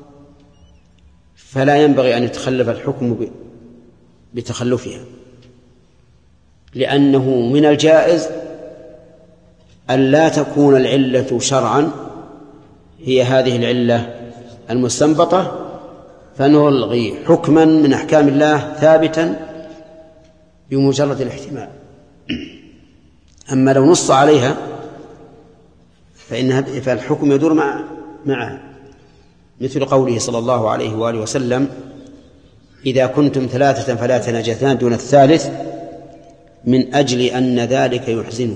فلا ينبغي أن يتخلف الحكم بتخلفها، لأنه من الجائز أن لا تكون العلة شرعا هي هذه العلة المستنبطة فنلغي حكما من أحكام الله ثابتا بمجرد الاحتمال. أما لو نص عليها فإنها فالحكم يدور مع معها، مثل قوله صلى الله عليه وآله وسلم إذا كنتم ثلاثة فلا تناجثان دون الثالث من أجل أن ذلك يحزنه،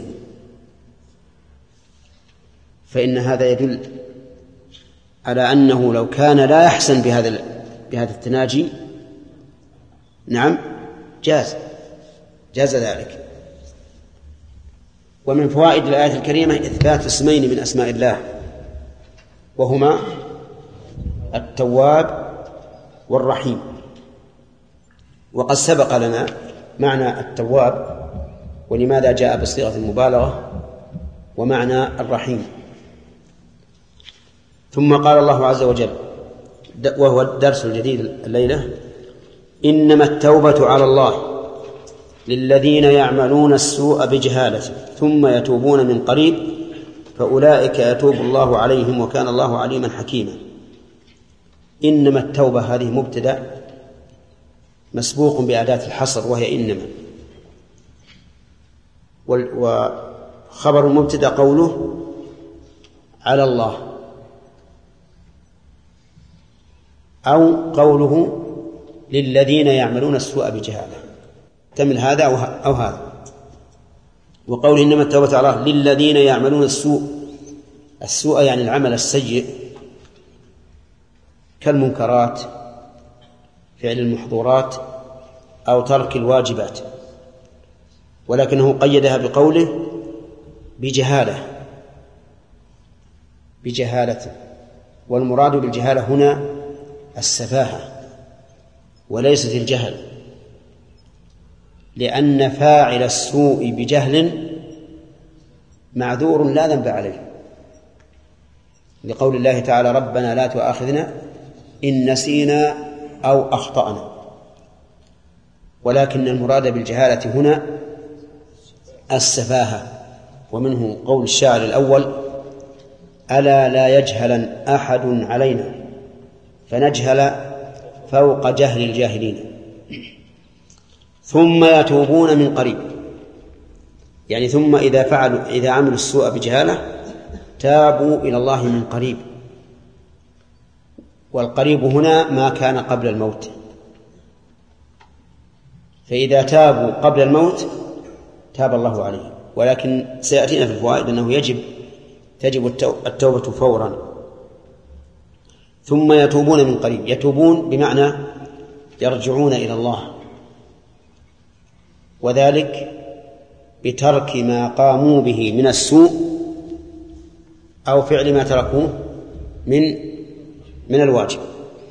فإن هذا يدل على أنه لو كان لا يحسن بهذا بهذا التناجي نعم جاز جاز ذلك. ومن فوائد الآية الكريمة إثبات اسمين من أسماء الله وهما التواب والرحيم. وقد سبق لنا معنى التواب ولماذا جاء بصيغة المبالغة ومعنى الرحيم. ثم قال الله عز وجل وهو الدرس الجديد الليلة إنما التوبة على الله للذين يعملون السوء بجهالة ثم يتوبون من قريب فأولئك يتوب الله عليهم وكان الله عليما حكيما. إنما التوبة هذه مبتدأ مسبوق بأداة الحصر وهي إنما، وخبر المبتدأ قوله على الله أو قوله للذين يعملون السوء بجهالة تمل هذا أو هذا. وقوله إنما التوبة على الله للذين يعملون السوء، السوء يعني العمل السيء كالمنكرات فعل المحظورات أو ترك الواجبات، ولكنه قيدها بقوله بجهالة بجهالة والمراد بالجهالة هنا السفاهة وليست الجهل، لأن فاعل السوء بجهل معذور لا ذنب عليه، لقول الله تعالى ربنا لا تؤاخذنا إن نسينا أو أخطأنا. ولكن المراد بالجهالة هنا السفاهة، ومنه قول الشاعر الأول ألا لا يجهلن أحد علينا فنجهل فوق جهل الجاهلين. ثم يتوبون من قريب، يعني ثم إذا فعلوا إذا عملوا السوء بجهالة تابوا إلى الله من قريب، والقريب هنا ما كان قبل الموت، فإذا تابوا قبل الموت تاب الله عليهم. ولكن سيأتينا في الفوائد أنه يجب تجب التوبة فورا. ثم يتوبون من قريب، يتوبون بمعنى يرجعون إلى الله، وذلك بترك ما قاموا به من السوء أو فعل ما تركوه من من الواجب.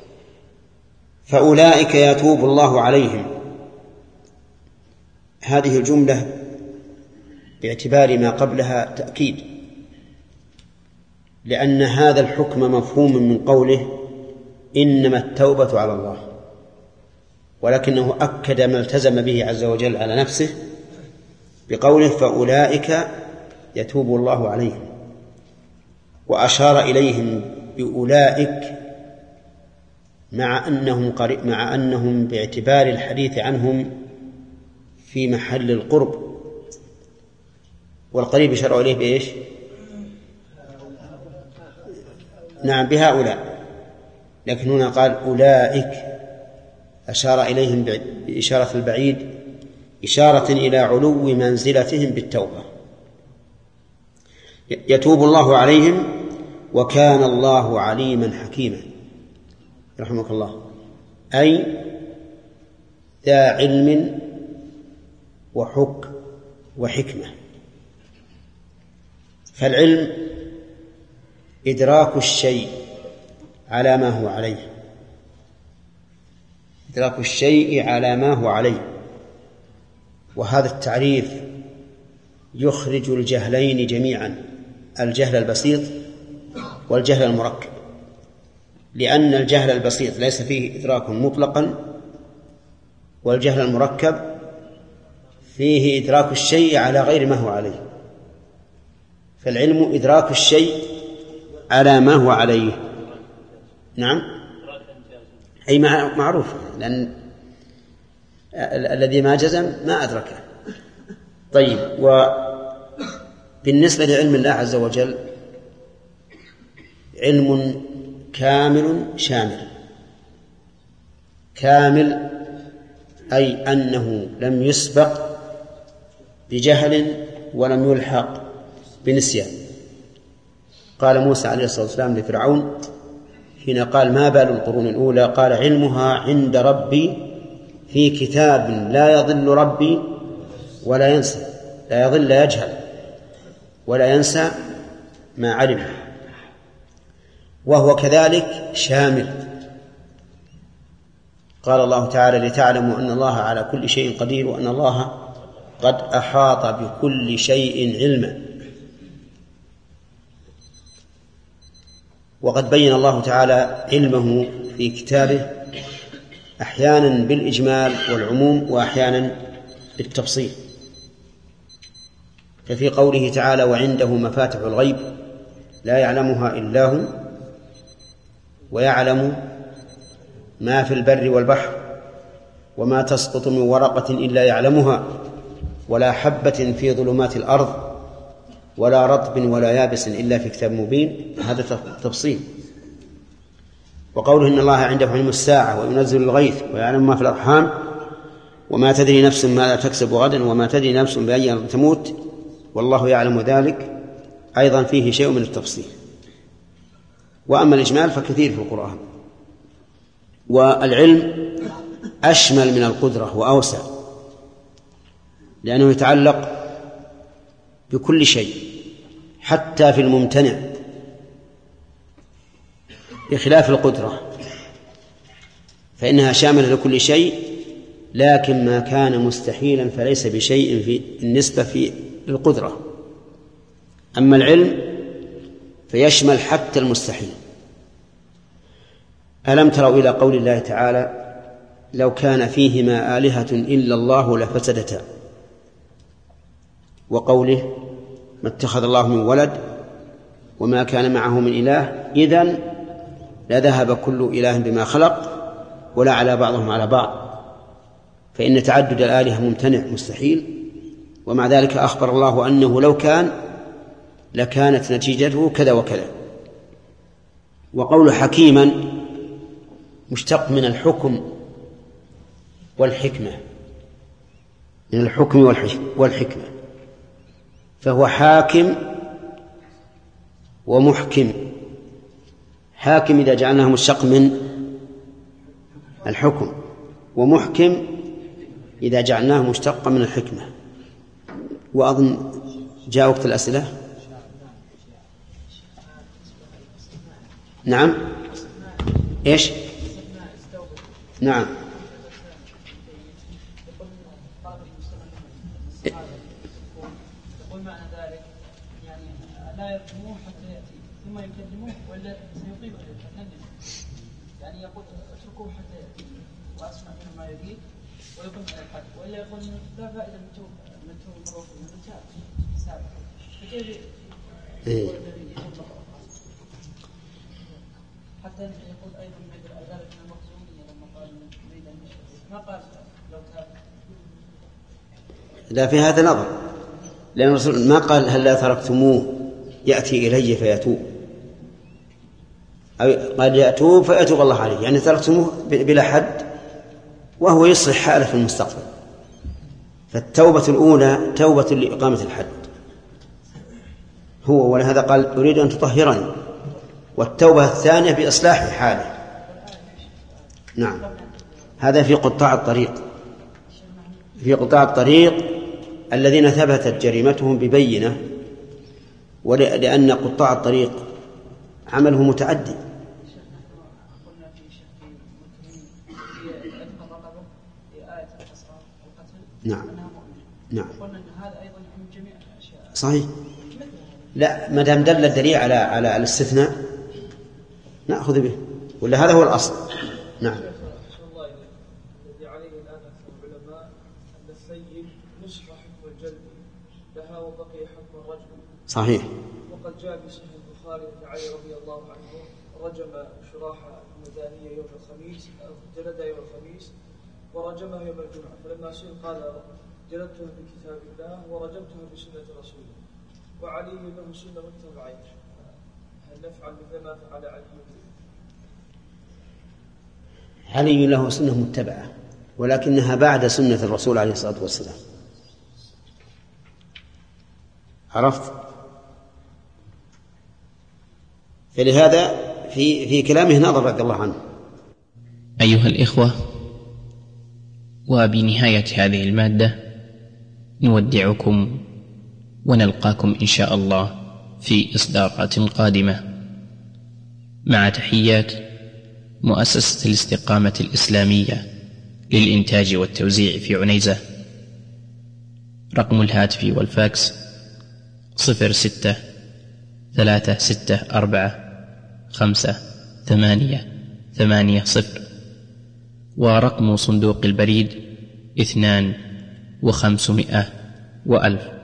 فأولئك يتوب الله عليهم، هذه الجملة باعتبار ما قبلها تأكيد، لأن هذا الحكم مفهوم من قوله إنما التوبة على الله، ولكنه أكد ما التزم به عز وجل على نفسه بقوله فأولئك يتوب الله عليهم. وأشار إليهم بأولئك مع أنهم, قريب مع أنهم باعتبار الحديث عنهم في محل القرب، والقريب يشار إليه بإيش؟ نعم بهؤلاء، لكن هنا قال أولئك، أشار إليهم بإشارة البعيد إشارة إلى علو منزلتهم بالتوبة. يتوب الله عليهم وكان الله عليما حكيما رحمك الله، أي ذا علم وحك وحكمة. فالعلم إدراك الشيء على ما هو عليه، إدراك الشيء على ما هو عليه، وهذا التعريف يخرج الجهلين جميعا، الجهل البسيط والجهل المركب، لأن الجهل البسيط ليس فيه إدراك مطلقا، والجهل المركب فيه إدراك الشيء على غير ما هو عليه. فالعلم إدراك الشيء على ما هو عليه. نعم أي معروف، لأن الذي ما جزم ما أدركه. طيب، وبالنسبة لعلم الله عز وجل علم كامل شامل. كامل أي أنه لم يسبق بجهل ولم يلحق بنسيان. قال موسى عليه الصلاة والسلام لفرعون حين قال ما بال القرون الأولى؟ قال علمها عند ربي في كتاب لا يضل ربي ولا ينسى، لا يضل لا يجهل ولا ينسى ما علم. وهو كذلك شامل. قال الله تعالى لتعلموا أن الله على كل شيء قدير وأن الله قد أحاط بكل شيء علما. وقد بين الله تعالى علمه في كتابه أحيانا بالإجمال والعموم وأحيانا بالتفصيل. ففي قوله تعالى وعنده مفاتح الغيب لا يعلمها إلا هو ويعلم ما في البر والبحر وما تسقط من ورقة إلا يعلمها ولا حبة في ظلمات الأرض ولا رطب ولا يابس إلا في كتاب مبين، هذا تفصيل. وقوله إن الله عنده علم الساعة وينزل الغيث ويعلم ما في الأرحام وما تدري نفس ماذا تكسب غدا وما تدري نفس بأي أرض تموت والله يعلم ذلك، أيضا فيه شيء من التفصيل. وأما الإجمال فكثير في القرآن. والعلم أشمل من القدرة وأوسع، لأنه يتعلق بكل شيء حتى في الممتنع، بخلاف القدرة فإنها شاملة لكل شيء، لكن ما كان مستحيلا فليس بشيء في النسبة في القدرة. أما العلم فيشمل حتى المستحيل. ألم تروا إلى قول الله تعالى لو كان فيهما آلهة إلا الله لفسدتا، وقوله ما اتخذ الله من ولد وما كان معه من إله إذن لذهب كل إله بما خلق ولا على بعضهم على بعض، فإن تعدد الآلهة ممتنع مستحيل. ومع ذلك أخبر الله أنه لو كان لكانت نتيجته كذا وكذا. وقول حكيما مشتق من الحكم والحكمة، من الحكم والحكمة، فهو حاكم ومحكم. حاكم إذا جعلناه مشتق من الحكم، ومحكم إذا جعلناه مشتق من الحكمة. وأظن جاء وقت الأسئلة. نعم إيش نعم يقول معنى ذلك يعني لا يرجموه حتى يأتي ثم يكلموه ولا سيطيب يعني يقول اتركوه حتى يأتي وأسمع منه ما يريد ويقوم على الحد، وإلا يقول لا فائدة من توب من توب مروح من تاب سابق. فكيف يقول أيضا مثل ذلك من المخزومية لما قال يريد أن يشرك ما قال لو تاب. لا، في هذا نظر، لأن الرسول ما قال هل لا تركتموه يأتي إلي فيتوب، قال يأتوب فيتوب الله عليه، يعني تركتموه بلا حد وهو يصلح حاله في المستقبل. فالتوبة الأولى توبة لإقامة الحد هو، ولهذا قال أريد أن تطهرني، والتوبة الثانية بإصلاح حاله. نعم، هذا في قطاع الطريق، في قطاع الطريق الذين ثبتت جريمتهم ببينة، ولأن قطاع الطريق عمله متعدي. نعم نعم صحيح. لا، ما دام دل الدليل على على الاستثناء نأخذ به، ولا هذا هو الأصل. نعم. الذي عليه الآن العلماء أن السيد نسخ حكم الجلد لها وبقي حكم الرجل. صحيح. وقد جاء في صحيح البخاري أن علي رضي الله عنه رجم شراح المدانية يوم الخميس، جلد يوم الخميس ورجمه يوم الجمعة، فلما سئل قال جلدتها بكتاب الله ورجمتها بسنة رسوله، وعلي له سنة متبعين، هل نفعل مثل ما فعل علي؟ علي له سنة متبعة، ولكنها بعد سنة الرسول عليه الصلاة والسلام. عرفت؟ فلهذا في في كلامه نظر رضي الله عنه. أيها الإخوة، وبنهاية هذه المادة نودعكم ونلقاكم إن شاء الله في إصدارات قادمة، مع تحيات مؤسسة الاستقامة الإسلامية للإنتاج والتوزيع في عنيزة. رقم الهاتف والفاكس صفر ستة ثلاثة ستة أربعة خمسة ثمانية ثمانية صفر، ورقم صندوق البريد اثنان وخمسمائة وألف.